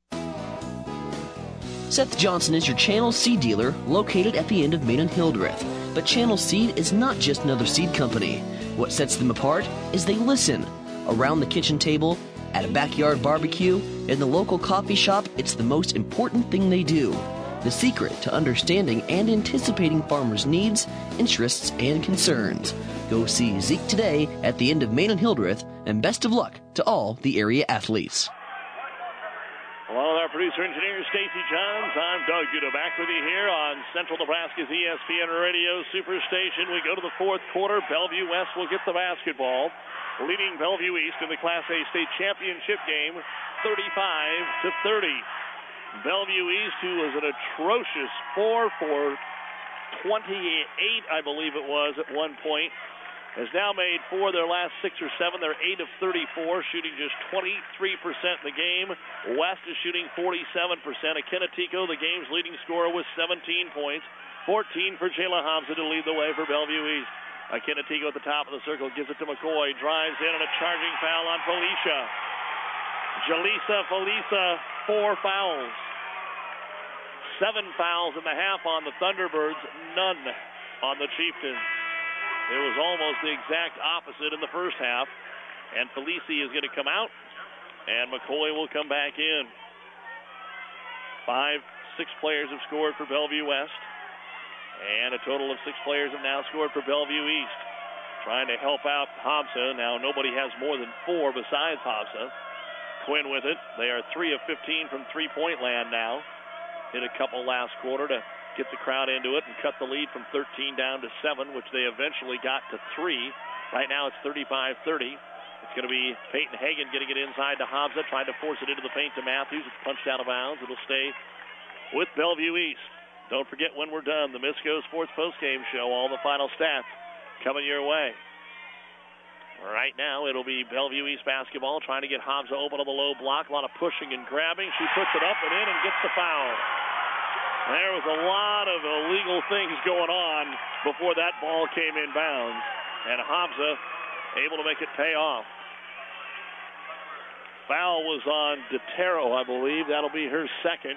[SPEAKER 8] Seth Johnson is your Channel Seed dealer located at the end of Main and Hildreth. But Channel Seed is not just another seed company. What sets them apart is they listen. Around the kitchen table, at a backyard barbecue, in the local coffee shop, it's the most important thing they do. The secret to understanding and anticipating farmers' needs, interests, and concerns. Go see Zeke today at the end of Main and Hildreth, and best of luck to all the area athletes.
[SPEAKER 4] Along with our producer-engineer, Stacy Johns, I'm Doug Guda, back with you here on Central Nebraska's E S P N Radio Superstation. We go to the fourth quarter. Bellevue West will get the basketball. leading Bellevue East in the Class A state championship game, thirty-five to thirty. Bellevue East, who was an atrocious four for twenty-eight, I believe it was at one point, has now made four of their last six or seven. They're eight of thirty-four, shooting just twenty-three percent in the game. West is shooting forty-seven percent. Akinetico, the game's leading scorer, with seventeen points. fourteen for Jayla Hamza to lead the way for Bellevue East. Akinetico at the top of the circle, gives it to McCoy, drives in, and a charging foul on Felicia. Jaleesa Felisa, four fouls. Seven fouls in the half on the Thunderbirds, none on the Chieftains. It was almost the exact opposite in the first half. And Felici is going to come out, and McCoy will come back in. Five, six players have scored for Bellevue West, and a total of six players have now scored for Bellevue East. Trying to help out Hobsa. Now nobody has more than four besides Hobsa. Quinn with it. They are three of fifteen from three-point land now. Hit a couple last quarter to get the crowd into it and cut the lead from thirteen down to seven, which they eventually got to three. Right now it's thirty-five thirty. It's going to be Peyton Hagan getting it inside to Hobsa, trying to force it into the paint to Matthews. It's punched out of bounds. It'll stay with Bellevue East. Don't forget, when we're done, the Misco Sports Postgame Show, all the final stats coming your way. Right now it'll be Bellevue East basketball, trying to get Hobsa open on the low block. A lot of pushing and grabbing. She puts it up and in and gets the foul. There was a lot of illegal things going on before that ball came in bounds, and Hobsa able to make it pay off. Foul was on DeTero, I believe. That'll be her second.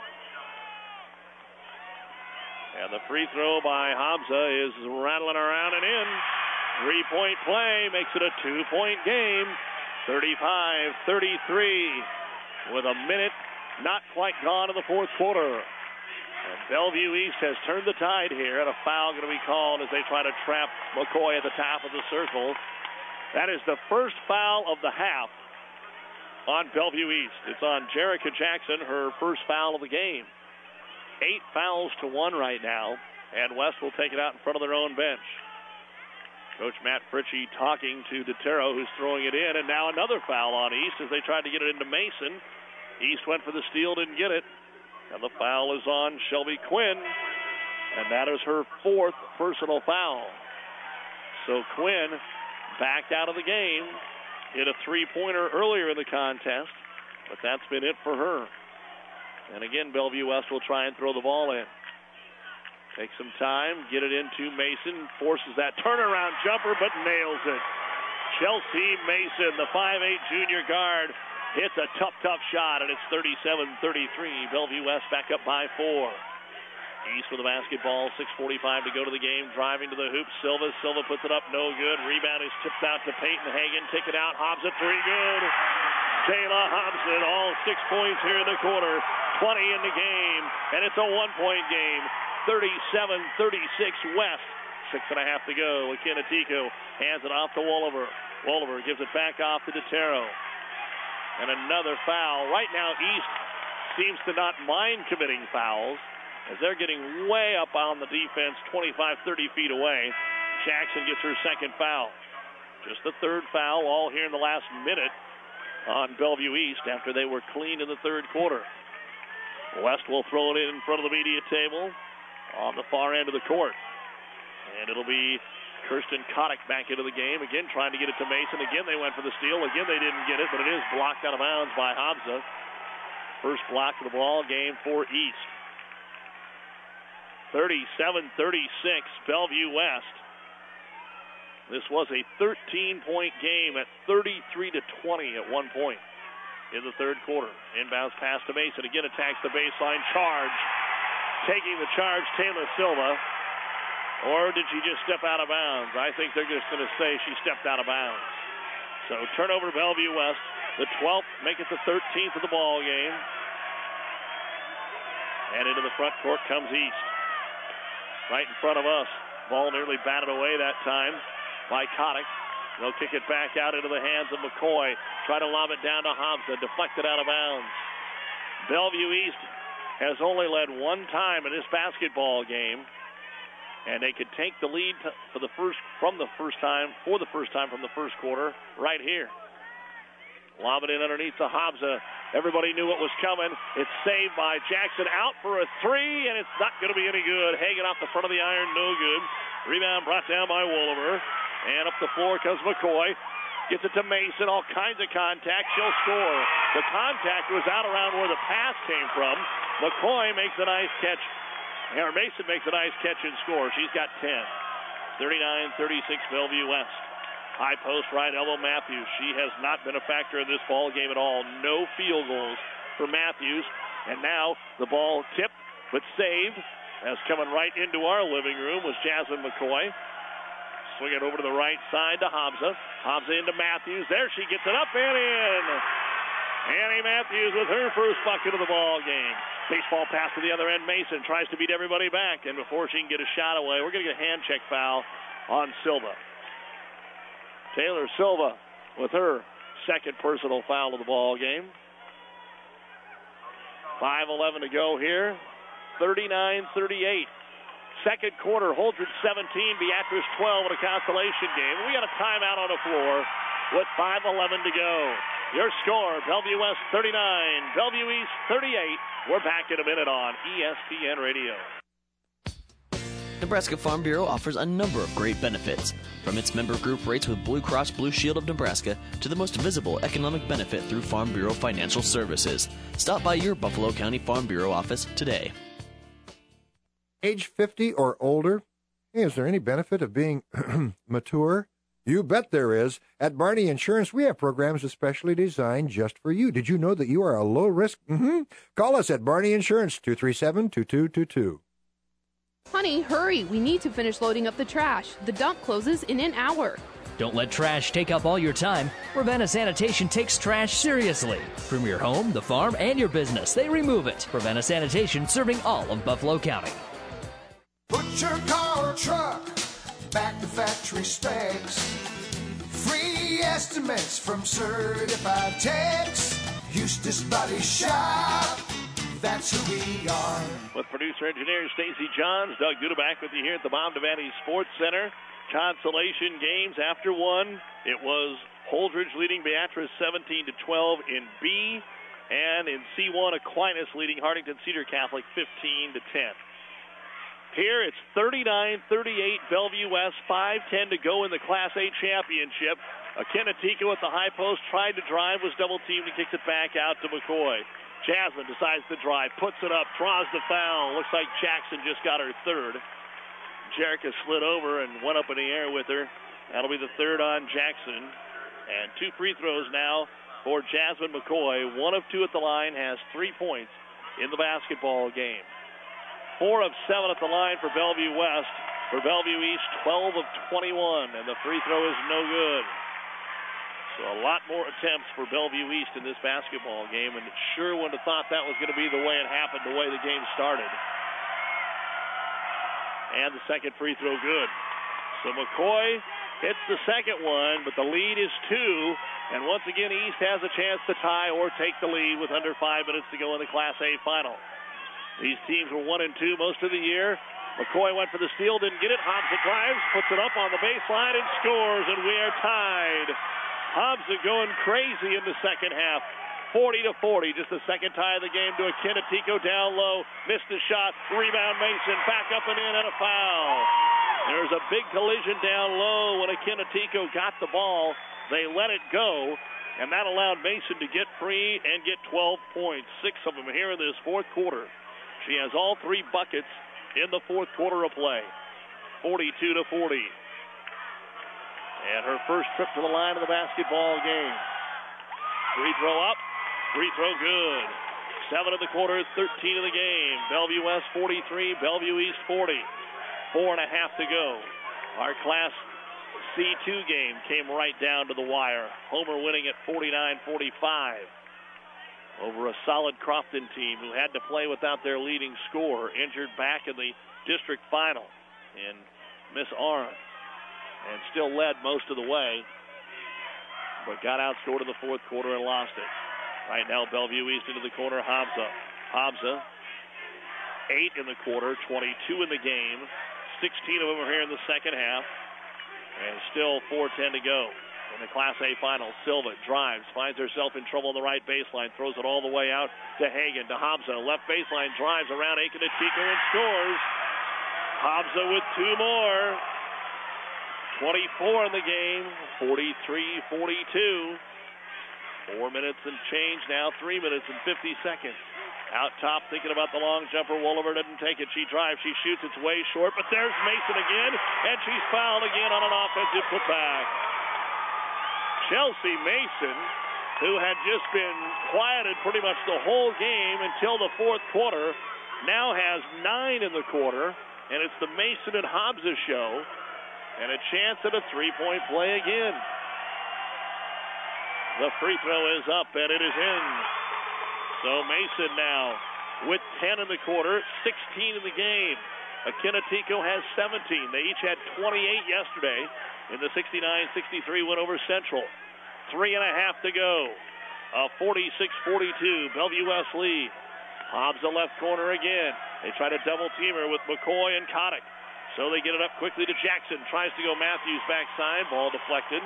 [SPEAKER 4] And the free throw by Hobsa is rattling around and in. Three-point play makes it a two-point game. thirty-five thirty-three with a minute not quite gone in the fourth quarter. And Bellevue East has turned the tide here, and a foul going to be called as they try to trap McCoy at the top of the circle. That is the first foul of the half on Bellevue East. It's on Jerica Jackson, her first foul of the game. Eight fouls to one right now, and West will take it out in front of their own bench. Coach Matt Fritchie talking to DeTero, who's throwing it in, and now another foul on East as they tried to get it into Mason. East went for the steal, didn't get it. And the foul is on Shelby Quinn, and that is her fourth personal foul. So Quinn backed out of the game, hit a three-pointer earlier in the contest, but that's been it for her. And again, Bellevue West will try and throw the ball in. Take some time, get it into Mason, forces that turnaround jumper, but nails it. Chelsea Mason, the five eight junior guard, hits a tough, tough shot, and it's thirty-seven thirty-three. Bellevue West back up by four. East with the basketball, six forty-five to go to the game. Driving to the hoop, Silva. Silva puts it up, no good. Rebound is tipped out to Peyton Hagan. Take it out, Hobson, three, good. Jayla Hobson, all six points here in the quarter. twenty in the game, and it's a one-point game. thirty-seven thirty-six West. Six and a half to go. Akinetico hands it off to Wolliver. Wolliver gives it back off to DeTero. And another foul. Right now, East seems to not mind committing fouls as they're getting way up on the defense, twenty-five, thirty feet away. Jackson gets her second foul. Just the third foul, all here in the last minute on Bellevue East after they were clean in the third quarter. West will throw it in in front of the media table on the far end of the court. And it'll be Kirsten Kotick back into the game. Again, trying to get it to Mason. Again, they went for the steal. Again, they didn't get it, but it is blocked out of bounds by Hobsa. First block of the ball game for East. thirty-seven thirty-six, Bellevue West. This was a thirteen-point game at thirty-three to twenty at one point in the third quarter. Inbounds pass to Mason. Again, attacks the baseline. Charge. Taking the charge, Taylor Silva. Or did she just step out of bounds? I think they're just going to say she stepped out of bounds. So turnover Bellevue West. The twelfth, make it the thirteenth of the ball game. And into the front court comes East. Right in front of us. Ball nearly batted away that time by Kotick. They'll kick it back out into the hands of McCoy. Try to lob it down to Hobson. Deflected out of bounds. Bellevue East has only led one time in this basketball game. and they could take the lead to, for the first from the first time for the first time from the first quarter right here. Lob it in underneath to Habza. Everybody knew what was coming. It's saved by Jackson, out for a three, and it's not going to be any good. Hagan off the front of the iron, no good. Rebound brought down by Wolliver, and up the floor comes McCoy. Gets it to Mason, all kinds of contact. She'll score. The contact was out around where the pass came from. McCoy makes a nice catch. Or Mason makes a nice catch and scores. She's got ten. thirty-nine thirty-six Bellevue West. High post right elbow Matthews. She has not been a factor in this ball game at all. No field goals for Matthews. And now the ball tipped but saved. As coming right into our living room was Jasmine McCoy. Swing it over to the right side to Habza. Habza into Matthews. There she gets it up and in. Annie Matthews with her first bucket of the ball game. Baseball pass to the other end. Mason tries to beat everybody back. And before she can get a shot away, we're going to get a hand check foul on Silva. Taylor Silva with her second personal foul of the ball game. five eleven to go here. thirty-nine thirty-eight. Second quarter, Holdridge seventeen, Beatrice twelve in a consolation game. We got a timeout on the floor with five eleven to go. Your score, Bellevue West thirty-nine, Bellevue East thirty-eight. We're back in a minute on E S P N Radio.
[SPEAKER 8] Nebraska Farm Bureau offers a number of great benefits, from its member group rates with Blue Cross Blue Shield of Nebraska to the most visible economic benefit through Farm Bureau Financial Services. Stop by your Buffalo County Farm Bureau office today.
[SPEAKER 6] Age fifty or older? Hey, is there any benefit of being mature? You bet there is. At Barney Insurance, we have programs especially designed just for you. Did you know that you are a low risk? Mm-hmm. Call us at Barney Insurance, two three seven, two two two two.
[SPEAKER 11] Honey, hurry. We need to finish loading up the trash. The dump closes in an hour.
[SPEAKER 2] Don't let trash take up all your time. Ravenna Sanitation takes trash seriously. From your home, the farm, and your business, they remove it. Ravenna Sanitation, serving all of Buffalo County.
[SPEAKER 5] Put your car or truck back to factory specs. Free estimates from certified techs. Eustace Body Shop. That's who we are.
[SPEAKER 4] With producer-engineer Stacy Johns, Doug Duda back with you here at the Mom Devaney Sports Center. Consolation games after one. It was Holdridge leading Beatrice seventeen to twelve in B. And in C one, Aquinas leading Hartington Cedar Catholic fifteen to ten. Here it's thirty-nine thirty-eight Bellevue West, five ten to go in the Class A championship. Akinatico at the high post tried to drive, was double-teamed and kicks it back out to McCoy. Jasmine decides to drive, puts it up, draws the foul. Looks like Jackson just got her third. Jerica slid over and went up in the air with her. That'll be the third on Jackson. And two free throws now for Jasmine McCoy. One of two at the line, has three points in the basketball game. Four of seven at the line for Bellevue West. For Bellevue East, twelve of twenty-one, and the free throw is no good. So a lot more attempts for Bellevue East in this basketball game, and it sure wouldn't have thought that was going to be the way it happened, the way the game started. And the second free throw good. So McCoy hits the second one, but the lead is two, and once again East has a chance to tie or take the lead with under five minutes to go in the Class A final. These teams were one and two most of the year. McCoy went for the steal, didn't get it. Habza drives, puts it up on the baseline, and scores, and we are tied. Habza going crazy in the second half. forty to forty, just the second tie of the game to Akinatico down low. Missed a shot. Rebound Mason. Back up and in, and a foul. There's a big collision down low when Akinatico got the ball. They let it go, and that allowed Mason to get free and get twelve points. Six of them here in this fourth quarter. She has all three buckets in the fourth quarter of play. forty-two to forty. And her first trip to the line of the basketball game. Free throw up. Free throw good. Seven of the quarter, thirteen of the game. Bellevue West forty-three, Bellevue East forty. Four and a half to go. Our Class C two game came right down to the wire. Homer winning at forty-nine forty-five over a solid Crofton team who had to play without their leading scorer, injured back in the district final in Miss Aron, and still led most of the way, but got outscored in the fourth quarter and lost it. Right now, Bellevue East into the corner, Habza. Habza, eight in the quarter, twenty-two in the game. sixteen of them are here in the second half. And still four ten to go in the Class A final. Silva drives, finds herself in trouble on the right baseline, throws it all the way out to Hagan, to Habza. Left baseline, drives around Akinetiko and scores. Habza with two more. twenty-four in the game, forty-three forty-two. Four minutes and change now, three minutes and fifty seconds. Out top, thinking about the long jumper. Wolliver didn't take it. She drives. She shoots. It's way short. But there's Mason again, and she's fouled again on an offensive putback. Chelsea Mason, who had just been quieted pretty much the whole game until the fourth quarter, now has nine in the quarter, and it's the Mason and Habza show, and a chance at a three-point play again. The free throw is up, and it is in. So Mason now with ten in the quarter, sixteen in the game. Akinetiko has seventeen. They each had twenty-eight yesterday in the sixty-nine sixty-three win over Central. Three and a half to go. A forty-six forty-two Bellevue West lead. Hobbs the left corner again. They try to double team her with McCoy and Kotick. So they get it up quickly to Jackson. Tries to go Matthews backside. Ball deflected.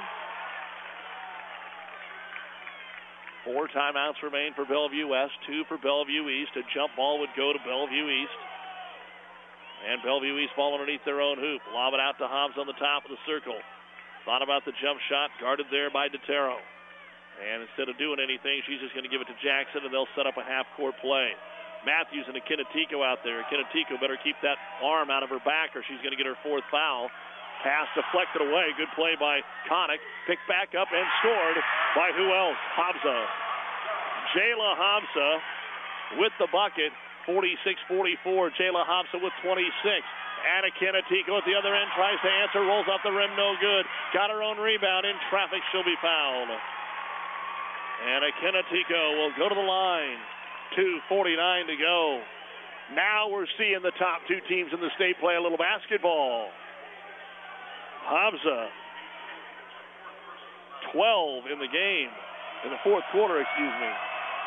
[SPEAKER 4] Four timeouts remain for Bellevue West, two for Bellevue East. A jump ball would go to Bellevue East. And Bellevue East ball underneath their own hoop. Lob it out to Hobbs on the top of the circle. Thought about the jump shot, guarded there by DeTero. And instead of doing anything, she's just going to give it to Jackson, and they'll set up a half-court play. Matthews and Akinetiko out there. Akinetiko better keep that arm out of her back, or she's going to get her fourth foul. Pass deflected away. Good play by Kotick. Picked back up and scored by who else? Habza. Jayla Habza with the bucket. forty-six forty-four. Jayla Habza with twenty-six. And Akinetiko at the other end tries to answer. Rolls off the rim. No good. Got her own rebound. In traffic. She'll be fouled. And Akinetiko will go to the line. two forty-nine to go. Now we're seeing the top two teams in the state play a little basketball. Habza, twelve in the game, in the fourth quarter, excuse me.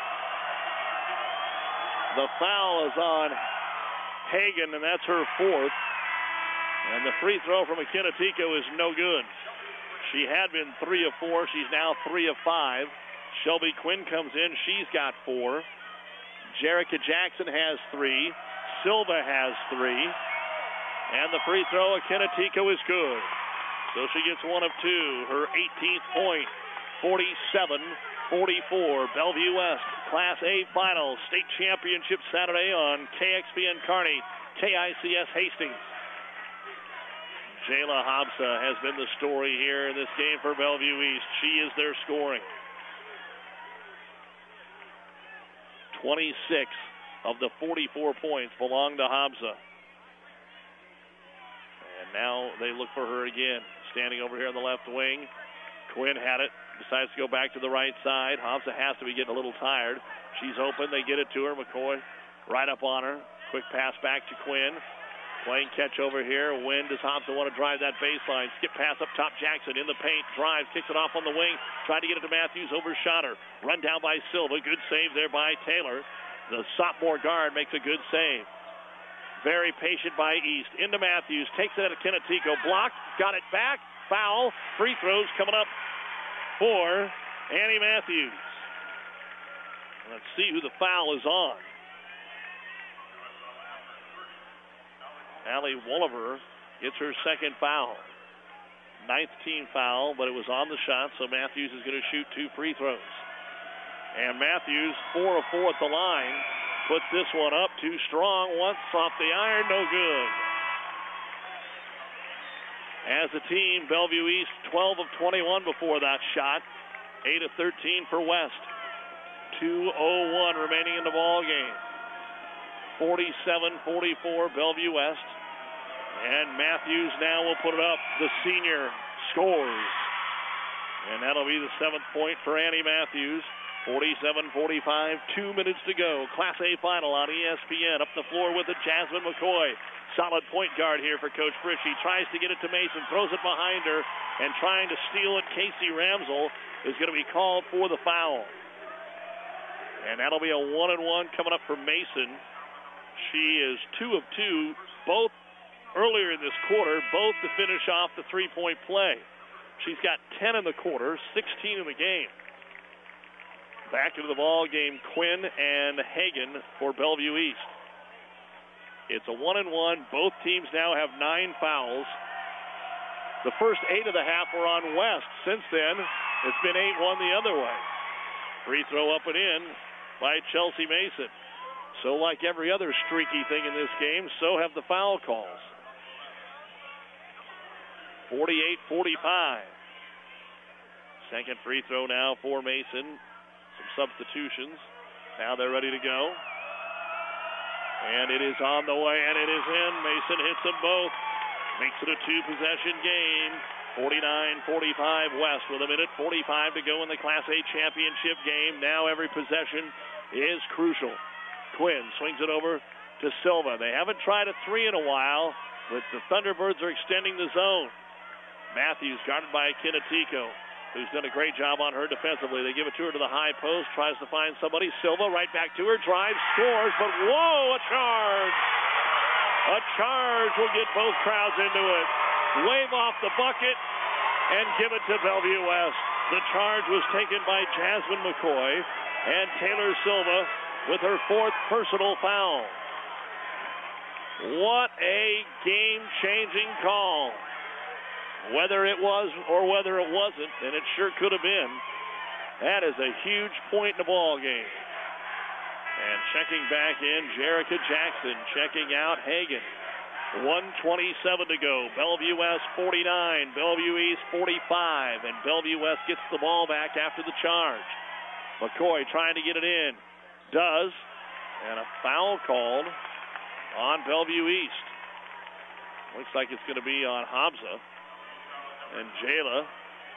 [SPEAKER 4] The foul is on Hagan, and that's her fourth. And the free throw from Akinetiko is no good. She had been three of four. She's now three of five. Shelby Quinn comes in. She's got four. Jerica Jackson has three. Silva has three. And the free throw, Akinetiko, is good. So she gets one of two, her eighteenth point, forty-seven forty-four. Bellevue West Class A Finals, state championship Saturday on K X P N Kearney, K I C S Hastings. Jayla Habza has been the story here in this game for Bellevue East. She is their scoring. twenty-six of the forty-four points belong to Habza. And now they look for her again. Standing over here on the left wing. Quinn had it. Decides to go back to the right side. Habza has to be getting a little tired. She's open. They get it to her. McCoy right up on her. Quick pass back to Quinn. Playing catch over here. When does Habza want to drive that baseline? Skip pass up top. Jackson in the paint. Drives. Kicks it off on the wing. Tried to get it to Matthews. Overshot her. Run down by Silva. Good save there by Taylor. The sophomore guard makes a good save. Very patient by East. Into Matthews. Takes it at Akinetiko. Blocked. Got it back. Foul. Free throws coming up for Annie Matthews. Let's see who the foul is on. Allie Wolliver gets her second foul. Ninth team foul, but it was on the shot, so Matthews is going to shoot two free throws. And Matthews, four of four at the line. Puts this one up too strong. Once off the iron, no good. As a team, Bellevue East twelve of twenty-one before that shot. eight of thirteen for West. two oh one remaining in the ball game. forty-seven forty-four Bellevue West. And Matthews now will put it up. The senior scores. And that'll be the seventh point for Annie Matthews. forty-seven forty-five, two minutes to go. Class A final on E S P N. Up the floor with it, Jasmine McCoy. Solid point guard here for Coach Frisch. He tries to get it to Mason, throws it behind her, and trying to steal it, Casey Ramsel is going to be called for the foul. And that'll be a one and one coming up for Mason. She is two of two, both earlier in this quarter, both to finish off the three-point play. She's got ten in the quarter, sixteen in the game. Back into the ball game, Quinn and Hagan for Bellevue East. It's a one and one. Both teams now have nine fouls. The first eight of the half were on West. Since then, it's been eight one the other way. Free throw up and in by Chelsea Mason. So like every other streaky thing in this game, so have the foul calls. forty-eight forty-five. Second free throw now for Mason. Some substitutions. Now they're ready to go. And it is on the way, and it is in. Mason hits them both. Makes it a two-possession game. forty-nine forty-five West with a minute forty-five to go in the Class A championship game. Now every possession is crucial. Quinn swings it over to Silva. They haven't tried a three in a while, but the Thunderbirds are extending the zone. Matthews guarded by Kinetico, who's done a great job on her defensively. They give it to her to the high post, tries to find somebody. Silva right back to her, drives, scores, but whoa, a charge! A charge will get both crowds into it. Wave off the bucket and give it to Bellevue West. The charge was taken by Jasmine McCoy and Taylor Silva with her fourth personal foul. What a game-changing call. Whether it was or whether it wasn't, and it sure could have been, that is a huge point in the ball game. And checking back in, Jerica Jackson. Checking out, Hagan. one twenty-seven to go. Bellevue West forty-nine, Bellevue East forty-five, and Bellevue West gets the ball back after the charge. McCoy trying to get it in. Does, and a foul called on Bellevue East. Looks like it's going to be on Hamza. And Jayla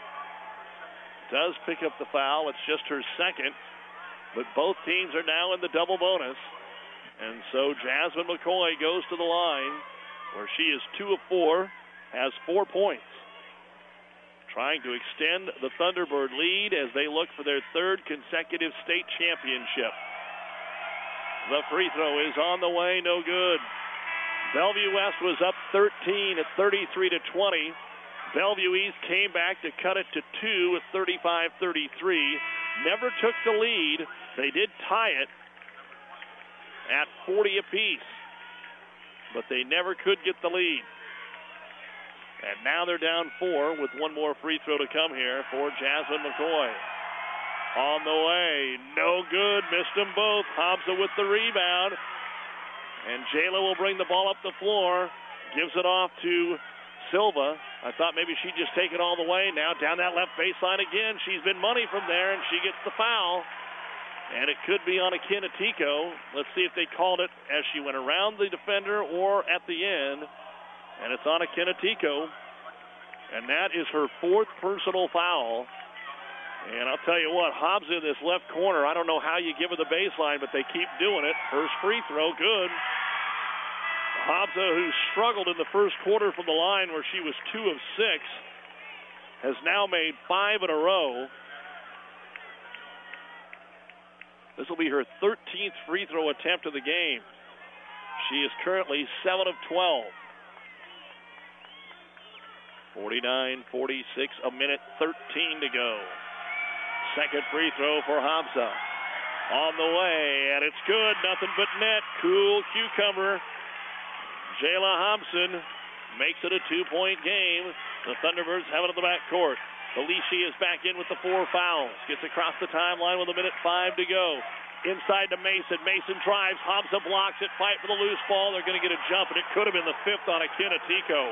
[SPEAKER 4] does pick up the foul. It's just her second, but both teams are now in the double bonus. And so Jasmine McCoy goes to the line where she is two of four, has four points. Trying to extend the Thunderbird lead as they look for their third consecutive state championship. The free throw is on the way, no good. Bellevue West was up thirteen at thirty-three to twenty. Bellevue East came back to cut it to two at thirty-five thirty-three. Never took the lead. They did tie it at forty apiece, but they never could get the lead. And now they're down four with one more free throw to come here for Jasmine McCoy. On the way, no good, missed them both. Hamza with the rebound. And Jayla will bring the ball up the floor, gives it off to Silva. I thought maybe she'd just take it all the way. Now down that left baseline again. She's been money from there, and she gets the foul. And it could be on a Kinetico. Let's see if they called it as she went around the defender or at the end. And it's on a Kinetico. And that is her fourth personal foul. And I'll tell you what, Hobbs in this left corner, I don't know how you give her the baseline, but they keep doing it. First free throw, good. Hobbs, who struggled in the first quarter from the line where she was two of six, has now made five in a row. This will be her thirteenth free throw attempt of the game. She is currently seven of twelve. forty-nine forty-six, a minute thirteen to go. Second free throw for Hamza. On the way, and it's good. Nothing but net. Cool cucumber. Jayla Thompson makes it a two-point game. The Thunderbirds have it in the backcourt. Alicia is back in with the four fouls. Gets across the timeline with a minute five to go. Inside to Mason. Mason drives. Hamza blocks it. Fight for the loose ball. They're going to get a jump, and it could have been the fifth on a Kinetico.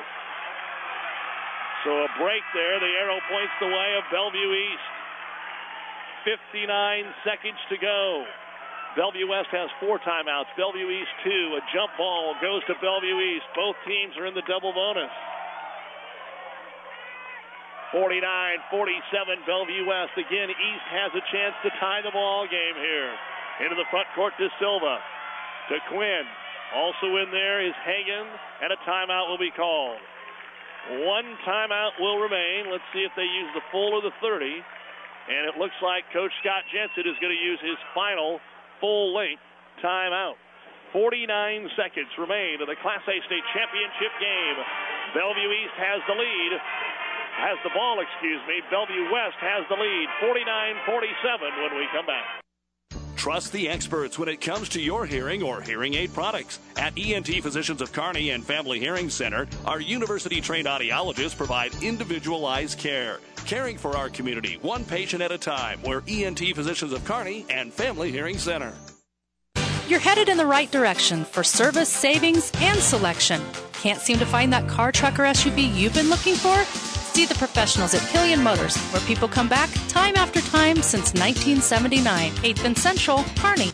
[SPEAKER 4] So a break there. The arrow points the way of Bellevue East. fifty-nine seconds to go. Bellevue West has four timeouts. Bellevue East two. A jump ball goes to Bellevue East. Both teams are in the double bonus. forty-nine forty-seven Bellevue West. Again, East has a chance to tie the ball game here. Into the front court to Silva. To Quinn. Also in there is Hagan, and a timeout will be called. One timeout will remain. Let's see if they use the full or the thirty. And it looks like Coach Scott Jensen is going to use his final full-length timeout. forty-nine seconds remain in the Class A state championship game. Bellevue East has the lead. Has the ball, excuse me. Bellevue West has the lead, forty-nine forty-seven when we come back.
[SPEAKER 9] Trust the experts when it comes to your hearing or hearing aid products. At E N T Physicians of Kearney and Family Hearing Center, our university-trained audiologists provide individualized care, caring for our community one patient at a time. We're E N T Physicians of Kearney and Family Hearing Center.
[SPEAKER 12] You're headed in the right direction for service, savings, and selection. Can't seem to find that car, truck, or S U V you've been looking for? See the professionals at Killian Motors, where people come back time after time since nineteen seventy-nine. eighth and Central, Kearney.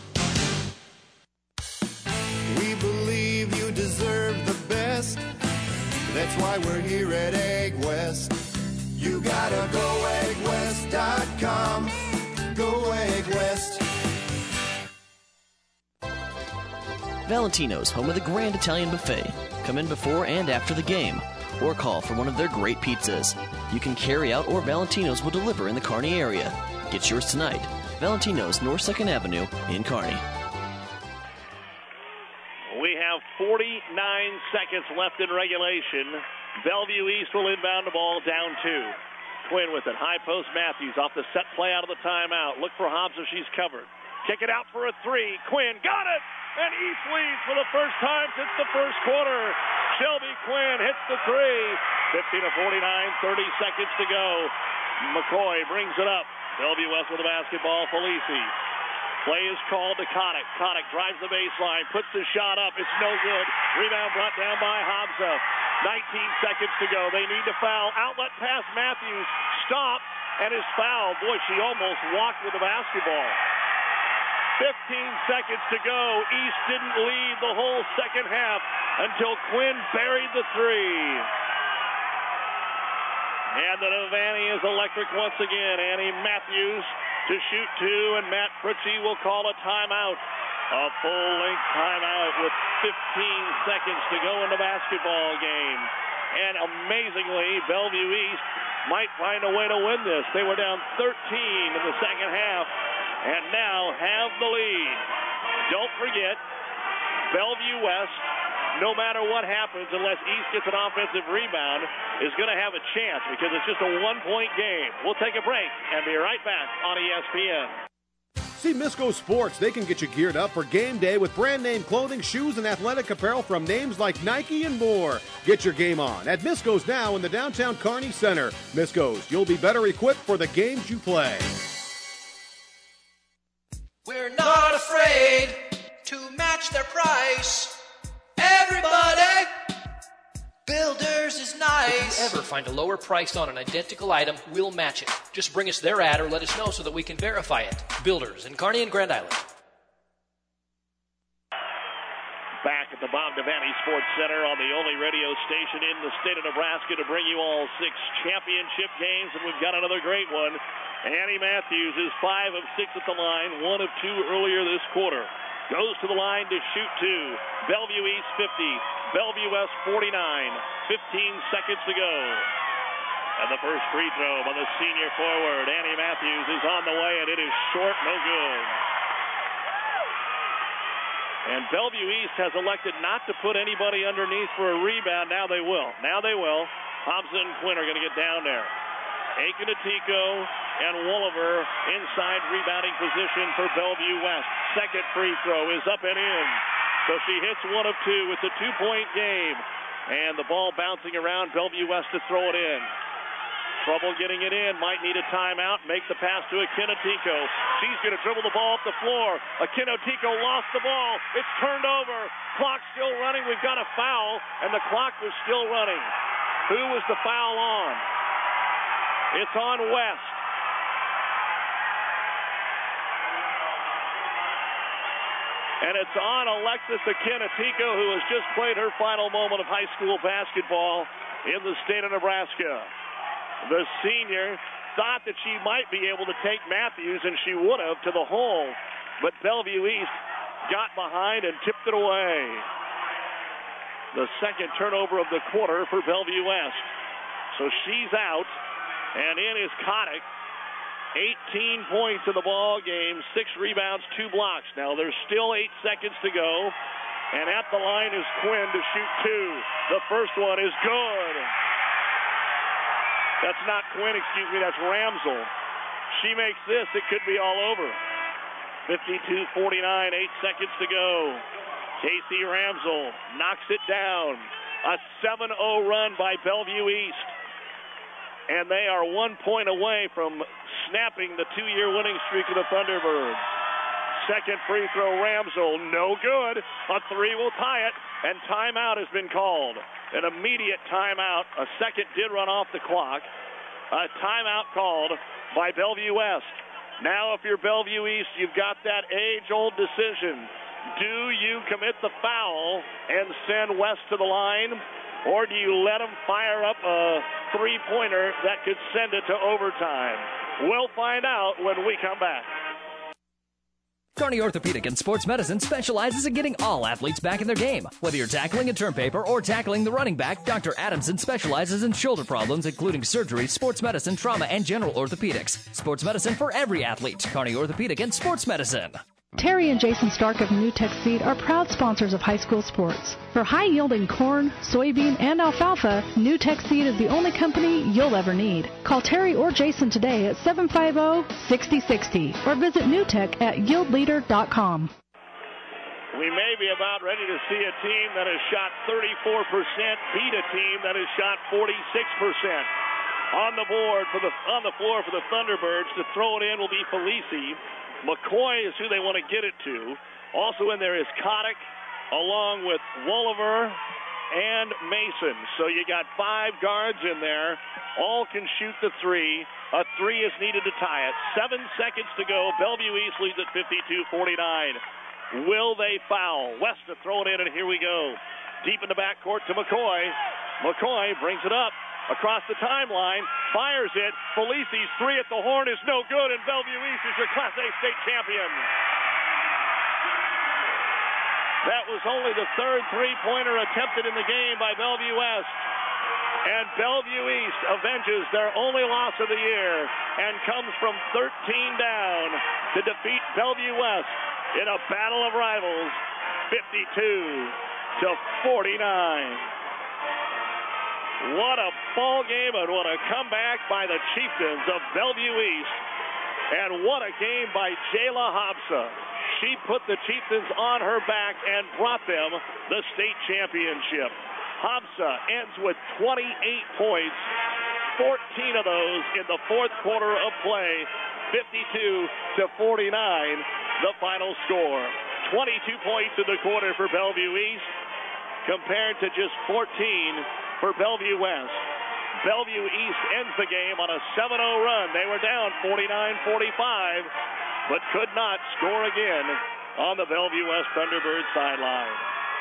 [SPEAKER 5] We believe you deserve the best. That's why we're here at Egg West. You gotta go egg west dot com. Go Egg West.
[SPEAKER 8] Valentino's, home of the Grand Italian Buffet. Come in before and after the game, or call for one of their great pizzas. You can carry out, or Valentino's will deliver in the Kearney area. Get yours tonight. Valentino's, North second Avenue in Kearney.
[SPEAKER 4] We have forty-nine seconds left in regulation. Bellevue East will inbound the ball down two. Quinn with it. High post Matthews off the set play out of the timeout. Look for Hobbs if she's covered. Kick it out for a three. Quinn got it! And East leads for the first time since the first quarter. Shelby Quinn hits the three. fifteen to forty-nine, thirty seconds to go. McCoy brings it up. Bellevue West with the basketball. Felici. Play is called to Kotick. Kotick drives the baseline, puts the shot up. It's no good. Rebound brought down by Habza. nineteen seconds to go. They need to foul. Outlet pass Matthews. Stop and is fouled. Boy, she almost walked with the basketball. fifteen seconds to go. East didn't lead the whole second half until Quinn buried the three. And the Devaney is electric once again. Annie Matthews to shoot two, and Matt Fritchie will call a timeout. A full-length timeout with fifteen seconds to go in the basketball game. And amazingly, Bellevue East might find a way to win this. They were down thirteen in the second half, and now have the lead. Don't forget, Bellevue West, no matter what happens, unless East gets an offensive rebound, is going to have a chance because it's just a one-point game. We'll take a break and be right back on E S P N.
[SPEAKER 10] See Misco Sports. They can get you geared up for game day with brand name clothing, shoes, and athletic apparel from names like Nike and more. Get your game on at Misco's now in the downtown Kearney Center. Misco's, you'll be better equipped for the games you play.
[SPEAKER 13] We're not afraid to match their price. Everybody, Builders is nice.
[SPEAKER 14] If you ever find a lower price on an identical item, we'll match it. Just bring us their ad or let us know so that we can verify it. Builders in Kearney and Grand Island.
[SPEAKER 4] Back at the Bob Devaney Sports Center on the only radio station in the state of Nebraska to bring you all six championship games, and we've got another great one. Annie Matthews is five of six at the line, one of two earlier this quarter. Goes to the line to shoot two. Bellevue East fifty. Bellevue West forty-nine. fifteen seconds to go. And the first free throw by the senior forward, Annie Matthews, is on the way, and it is short, no good. And Bellevue East has elected not to put anybody underneath for a rebound. Now they will. Now they will. Hobson and Quinn are going to get down there. Akinatico and Wolliver inside rebounding position for Bellevue West. Second free throw is up and in. So she hits one of two. It's a two-point game. And the ball bouncing around, Bellevue West to throw it in. Trouble getting it in. Might need a timeout. Make the pass to Akinatico. She's going to dribble the ball up the floor. Akinatico lost the ball. It's turned over. Clock still running. We've got a foul. And the clock was still running. Who was the foul on? It's on West. And it's on Alexis Akinatico, who has just played her final moment of high school basketball in the state of Nebraska. The senior thought that she might be able to take Matthews, and she would have, to the hole. But Bellevue East got behind and tipped it away. The second turnover of the quarter for Bellevue West. So she's out. And in is Kotick. eighteen points in the ball game, six rebounds, two blocks. Now there's still eight seconds to go, and at the line is Quinn to shoot two. The first one is good. That's not Quinn, excuse me, that's Ramsell. She makes this, it could be all over. fifty-two forty-nine, eight seconds to go. Casey Ramsell knocks it down. A seven oh run by Bellevue East. And they are one point away from snapping the two-year winning streak of the Thunderbirds. Second free throw, Ramsell, no good. A three will tie it, and timeout has been called. An immediate timeout. A second did run off the clock. A timeout called by Bellevue West. Now, if you're Bellevue East, you've got that age-old decision. Do you commit the foul and send West to the line, or do you let them fire up a three-pointer that could send it to overtime? We'll find out when we come back.
[SPEAKER 2] Kearney Orthopedic and Sports Medicine specializes in getting all athletes back in their game. Whether you're tackling a term paper or tackling the running back, Doctor Adamson specializes in shoulder problems, including surgery, sports medicine, trauma, and general orthopedics. Sports medicine for every athlete. Kearney Orthopedic and Sports Medicine.
[SPEAKER 15] Terry and Jason Stark of NewTek Seed are proud sponsors of high school sports. For high-yielding corn, soybean, and alfalfa, NewTek Seed is the only company you'll ever need. Call Terry or Jason today at seven five zero, six zero six zero or visit newtek at yield leader dot com.
[SPEAKER 4] We may be about ready to see a team that has shot thirty-four percent beat a team that has shot forty-six percent. On the board for the on the floor for the Thunderbirds to throw it in will be Felici. McCoy is who they want to get it to. Also in there is Kotick, along with Wolliver and Mason. So you got five guards in there. All can shoot the three. A three is needed to tie it. Seven seconds to go. Bellevue East leads at fifty-two forty-nine. Will they foul? West to throw it in, and here we go. Deep in the backcourt to McCoy. McCoy brings it up. Across the timeline, fires it. Felici's three at the horn is no good, and Bellevue East is your Class A state champion. That was only the third three-pointer attempted in the game by Bellevue West. And Bellevue East avenges their only loss of the year and comes from thirteen down to defeat Bellevue West in a battle of rivals, fifty-two to forty-nine. What a ball game and what a comeback by the Chieftains of Bellevue East. And what a game by Jayla Hobsa. She put the Chieftains on her back and brought them the state championship. Hobsa ends with twenty-eight points, fourteen of those in the fourth quarter of play, fifty-two to forty-nine, the final score. twenty-two points in the quarter for Bellevue East compared to just fourteen for Bellevue West. Bellevue East ends the game on a seven oh run. They were down forty-nine forty-five, but could not score again on the Bellevue West Thunderbird sideline.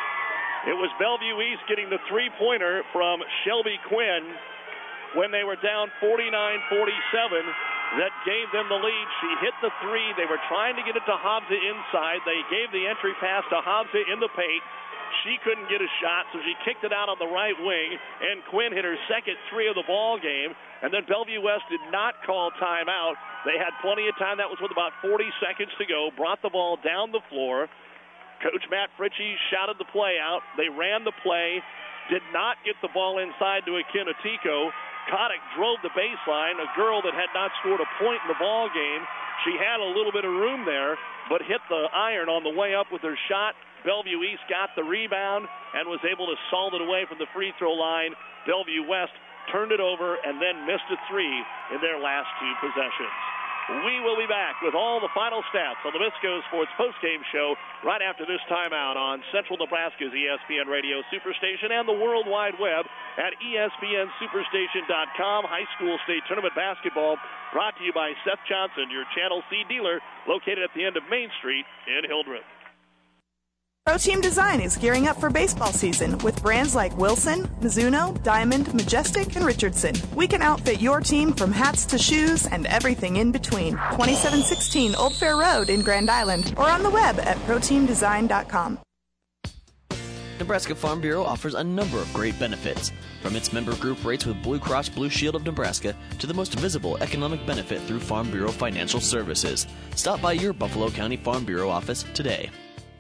[SPEAKER 4] It was Bellevue East getting the three-pointer from Shelby Quinn when they were down forty-nine forty-seven that gave them the lead. She hit the three. They were trying to get it to Hobsa inside. They gave the entry pass to Hobsa in the paint. She couldn't get a shot, so she kicked it out on the right wing, and Quinn hit her second three of the ball game, and then Bellevue West did not call timeout. They had plenty of time. That was with about forty seconds to go, brought the ball down the floor. Coach Matt Fritchie shouted the play out. They ran the play, did not get the ball inside to Akina Tico. Kotick drove the baseline, a girl that had not scored a point in the ball game. She had a little bit of room there, but hit the iron on the way up with her shot. Bellevue East got the rebound and was able to salt it away from the free throw line. Bellevue West turned it over and then missed a three in their last two possessions. We will be back with all the final stats on the Bisco Sports postgame show right after this timeout on Central Nebraska's E S P N Radio Superstation and the World Wide Web at E S P N Superstation dot com. High school state tournament basketball brought to you by Seth Johnson, your Channel C dealer, located at the end of Main Street in Hildreth.
[SPEAKER 7] Pro Team Design is gearing up for baseball season with brands like Wilson, Mizuno, Diamond, Majestic, and Richardson. We can outfit your team from hats to shoes and everything in between. twenty-seven sixteen Old Fair Road in Grand Island or on the web at pro team design dot com.
[SPEAKER 8] Nebraska Farm Bureau offers a number of great benefits, from its member group rates with Blue Cross Blue Shield of Nebraska to the most visible economic benefit through Farm Bureau Financial Services. Stop by your Buffalo County Farm Bureau office today.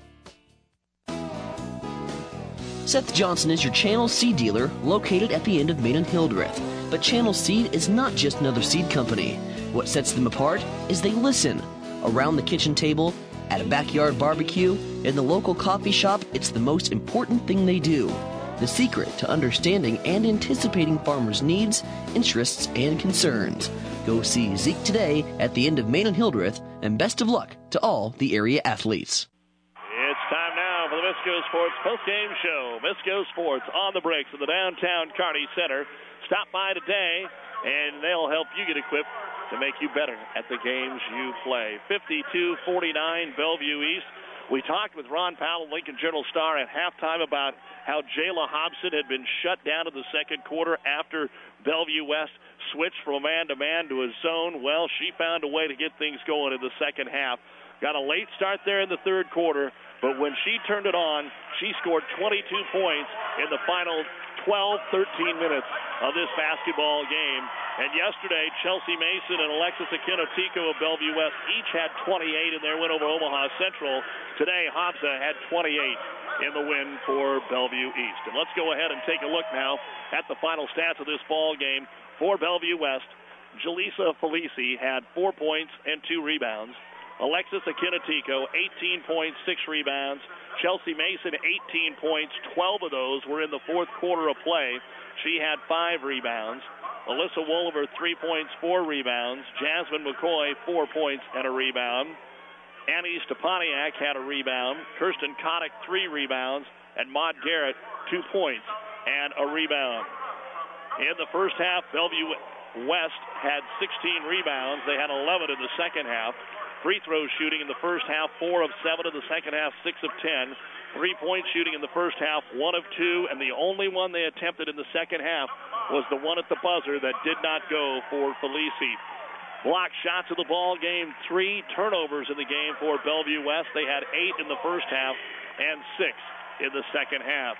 [SPEAKER 8] Seth Johnson is your Channel Seed dealer located at the end of Main and Hildreth. But Channel Seed is not just another seed company. What sets them apart is they listen. Around the kitchen table, at a backyard barbecue, in the local coffee shop, it's the most important thing they do. The secret to understanding and anticipating farmers' needs, interests, and concerns. Go see Zeke today at the end of Main and Hildreth, and best of luck to all the area athletes.
[SPEAKER 4] It's time now for the Misco Sports postgame show. Misco Sports on the bricks of the downtown Kearney Center. Stop by today, and they'll help you get equipped to make you better at the games you play. fifty-two forty-nine Bellevue East. We talked with Ron Powell, Lincoln Journal-Star, at halftime about how Jayla Hobson had been shut down in the second quarter after Bellevue West switched from man-to-man to a zone. Well, she found a way to get things going in the second half. Got a late start there in the third quarter, but when she turned it on, she scored twenty-two points in the final twelve, thirteen minutes of this basketball game. And yesterday, Chelsea Mason and Alexis Akinotiko of Bellevue West each had twenty-eight in their win over Omaha Central. Today, Hobson had twenty-eight in the win for Bellevue East. And let's go ahead and take a look now at the final stats of this ball game. For Bellevue West, Jaleesa Felici had four points and two rebounds. Alexis Akinotiko, eighteen points, six rebounds. Chelsea Mason, eighteen points. twelve of those were in the fourth quarter of play. She had five rebounds. Alyssa Wolliver, three points, four rebounds. Jasmine McCoy, four points and a rebound. Annie Stepaniak had a rebound. Kirsten Kotick, three rebounds. And Maud Garrett, two points and a rebound. In the first half, Bellevue West had sixteen rebounds. They had eleven in the second half. Free throw shooting in the first half, four of seven. In the second half, six of ten. Three-point shooting in the first half, one of two. And the only one they attempted in the second half was the one at the buzzer that did not go for Felici. Block shots of the ball game, three turnovers in the game for Bellevue West. They had eight in the first half and six in the second half.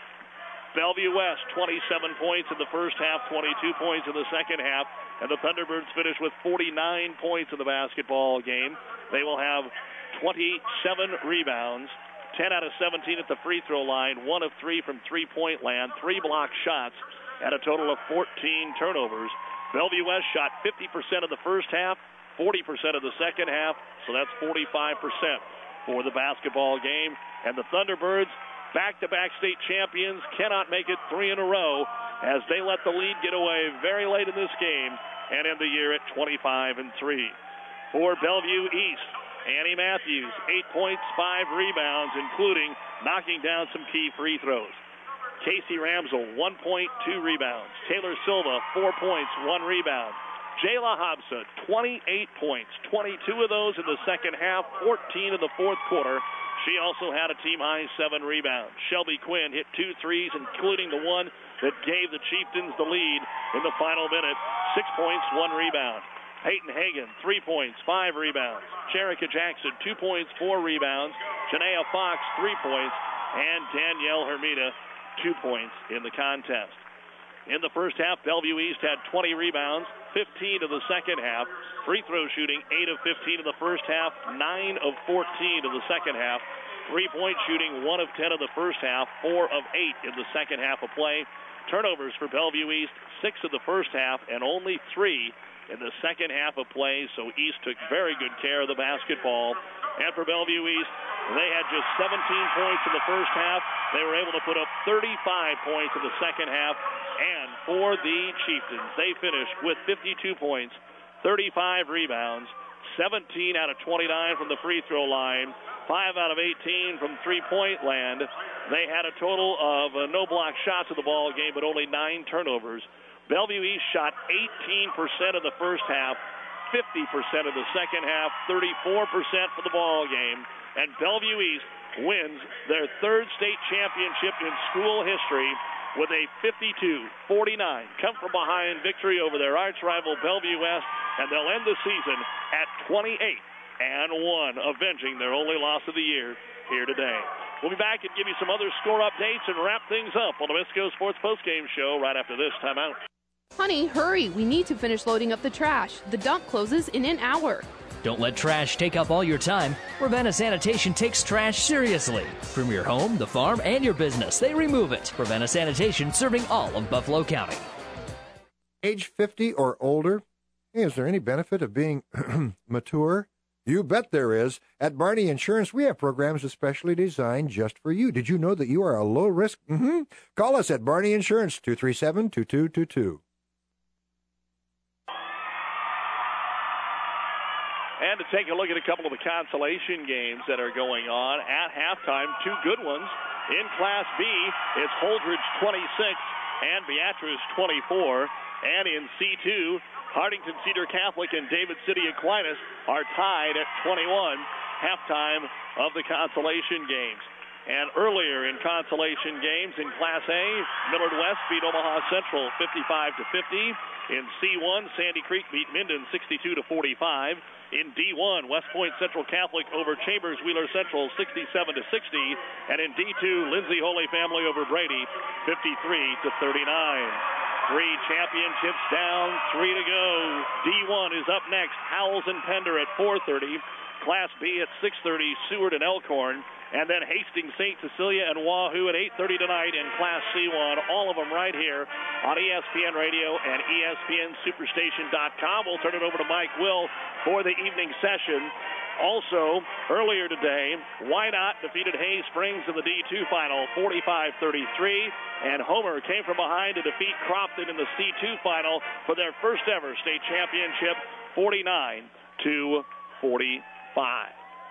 [SPEAKER 4] Bellevue West, twenty-seven points in the first half, twenty-two points in the second half, and the Thunderbirds finish with forty-nine points in the basketball game. They will have twenty-seven rebounds, ten out of seventeen at the free throw line, one of three from three-point land, three block shots, and a total of fourteen turnovers. Bellevue West shot fifty percent of the first half, forty percent of the second half, so that's forty-five percent for the basketball game. And the Thunderbirds, back-to-back state champions, cannot make it three in a row as they let the lead get away very late in this game and end the year at twenty-five and three. For Bellevue East, Annie Matthews, eight points, five rebounds, including knocking down some key free throws. Casey Ramsel, one point, two rebounds. Taylor Silva, four points, one rebound. Jayla Hobson, twenty-eight points, twenty-two of those in the second half, fourteen in the fourth quarter. She also had a team-high seven rebounds. Shelby Quinn hit two threes, including the one that gave the Chieftains the lead in the final minute. Six points, one rebound. Peyton Hagan, three points, five rebounds. Sherika Jackson, two points, four rebounds. Janaea Fox, three points. And Danielle Hermida, two points in the contest. In the first half, Bellevue East had twenty rebounds, fifteen in the second half. Free throw shooting, eight of fifteen in the first half, nine of fourteen in the second half. Three-point shooting, one of ten in the first half, four of eight in the second half of play. Turnovers for Bellevue East, six in the first half and only three in the second half of play, so East took very good care of the basketball. And for Bellevue East, they had just seventeen points in the first half. They were able to put up thirty-five points in the second half. And for the Chieftains, they finished with fifty-two points, thirty-five rebounds, seventeen out of twenty-nine from the free throw line, five out of eighteen from three-point land. They had a total of uh, no block shots of the ball game, but only nine turnovers. Bellevue East shot eighteen percent of the first half, fifty percent of the second half, thirty-four percent for the ball game. And Bellevue East wins their third state championship in school history with a fifty-two forty-nine come-from-behind victory over their arch-rival Bellevue West, and they'll end the season at twenty-eight and one, avenging their only loss of the year here today. We'll be back and give you some other score updates and wrap things up on the Misco Sports Postgame Show right after this timeout.
[SPEAKER 11] Honey, hurry. We need to finish loading up the trash. The dump closes in an hour.
[SPEAKER 2] Don't let trash take up all your time. Ravenna Sanitation takes trash seriously. From your home, the farm, and your business, they remove it. Ravenna Sanitation, serving all of Buffalo County.
[SPEAKER 6] Age fifty or older? Hey, is there any benefit of being mature? You bet there is. At Barney Insurance, we have programs especially designed just for you. Did you know that you are a low risk? Mm-hmm. Call us at Barney Insurance, two three seven, two two two two.
[SPEAKER 4] And to take a look at a couple of the consolation games that are going on at halftime, two good ones. In Class B, it's Holdridge twenty-six and Beatrice twenty-four. And in C two, Hardington Cedar Catholic and David City Aquinas are tied at twenty-one, halftime of the consolation games. And earlier in consolation games in Class A, Millard West beat Omaha Central fifty-five to fifty. In C one, Sandy Creek beat Minden sixty-two to forty-five. In D one, West Point Central Catholic over Chambers Wheeler Central sixty-seven to sixty. And in D two, Lindsay Holy Family over Brady fifty-three to thirty-nine. Three championships down, three to go. D one is up next. Howells and Pender at four thirty. Class B at six thirty, Seward and Elkhorn. And then Hastings, Saint Cecilia, and Wahoo at eight thirty tonight in Class C one. All of them right here on E S P N Radio and E S P N Superstation dot com. We'll turn it over to Mike Will for the evening session. Also, earlier today, Wynot defeated Hay Springs in the D two final, forty-five thirty-three. And Homer came from behind to defeat Crofton in the C two final for their first ever state championship, forty-nine to forty-five.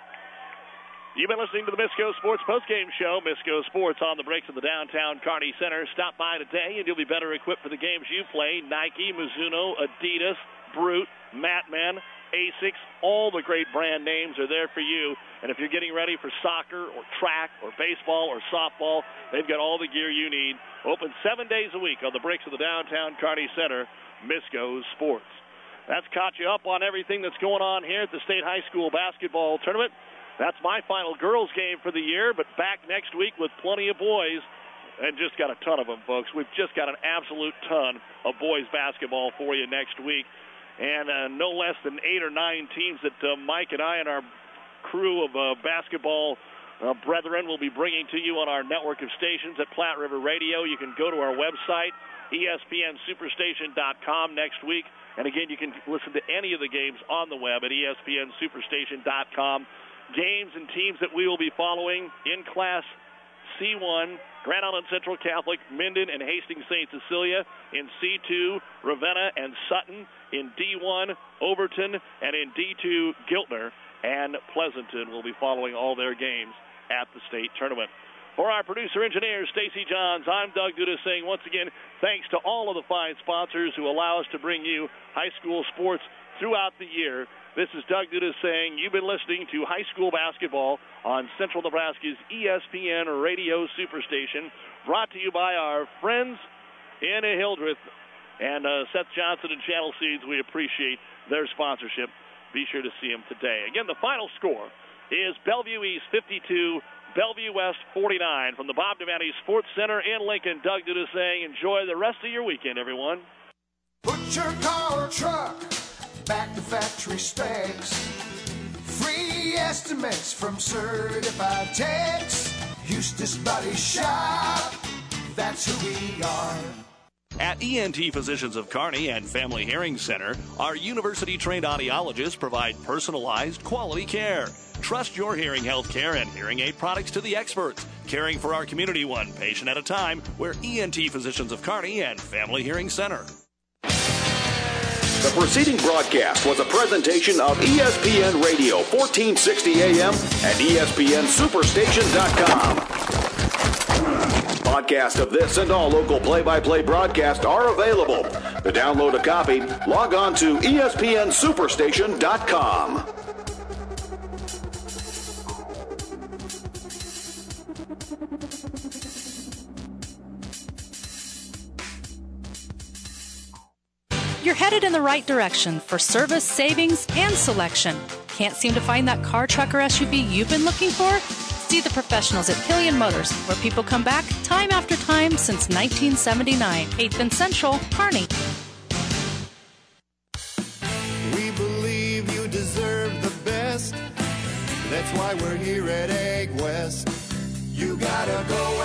[SPEAKER 4] You've been listening to the Misco Sports Postgame Show. Misco Sports on the brakes of the downtown Kearney Center. Stop by today and you'll be better equipped for the games you play. Nike, Mizuno, Adidas, Brute, Matman, Asics, all the great brand names are there for you. And if you're getting ready for soccer or track or baseball or softball, they've got all the gear you need. Open seven days a week on the brakes of the downtown Kearney Center. Misco Sports. That's caught you up on everything that's going on here at the State High School Basketball Tournament. That's my final girls game for the year, but back next week with plenty of boys, and just got a ton of them, folks. We've just got an absolute ton of boys basketball for you next week, and uh, no less than eight or nine teams that uh, Mike and I and our crew of uh, basketball uh, brethren will be bringing to you on our network of stations at Platte River Radio. You can go to our website, E S P N Superstation dot com next week, and again, you can listen to any of the games on the web at E S P N Superstation dot com. Games and teams that we will be following in Class C one, Grand Island Central Catholic, Minden, and Hastings Saint Cecilia. In C two, Ravenna and Sutton. In D one, Overton. And in D two, Giltner and Pleasanton will be following all their games at the state tournament. For our producer-engineer, Stacy Johns, I'm Doug Duda saying once again, thanks to all of the fine sponsors who allow us to bring you high school sports throughout the year. This is Doug Duda saying you've been listening to high school basketball on Central Nebraska's E S P N Radio Superstation, brought to you by our friends in Hildreth and uh, Seth Johnson and Channel Seeds. We appreciate their sponsorship. Be sure to see them today. Again, the final score is Bellevue East fifty-two, Bellevue West forty-nine. From the Bob Devaney Sports Center in Lincoln, Doug Duda saying enjoy the rest of your weekend, everyone.
[SPEAKER 5] Put your car or truck back to factory specs. Free estimates from certified techs. Eustace Body Shop, that's who we are.
[SPEAKER 9] At E N T Physicians of Kearney and Family Hearing Center, our university-trained audiologists provide personalized, quality care. Trust your hearing health care and hearing aid products to the experts, caring for our community one patient at a time. We're E N T Physicians of Kearney and Family Hearing Center.
[SPEAKER 17] The preceding broadcast was a presentation of E S P N Radio, fourteen sixty A M and E S P N Superstation dot com. Podcast of this and all local play-by-play broadcasts are available. To download a copy, log on to E S P N Superstation dot com.
[SPEAKER 12] You're headed in the right direction for service, savings, and selection. Can't seem to find that car, truck, or S U V you've been looking for? See the professionals at Killian Motors, where people come back time after time since nineteen seventy-nine. eighth and Central, Kearney.
[SPEAKER 5] We believe you deserve the best. That's why we're here at Egg West. You gotta go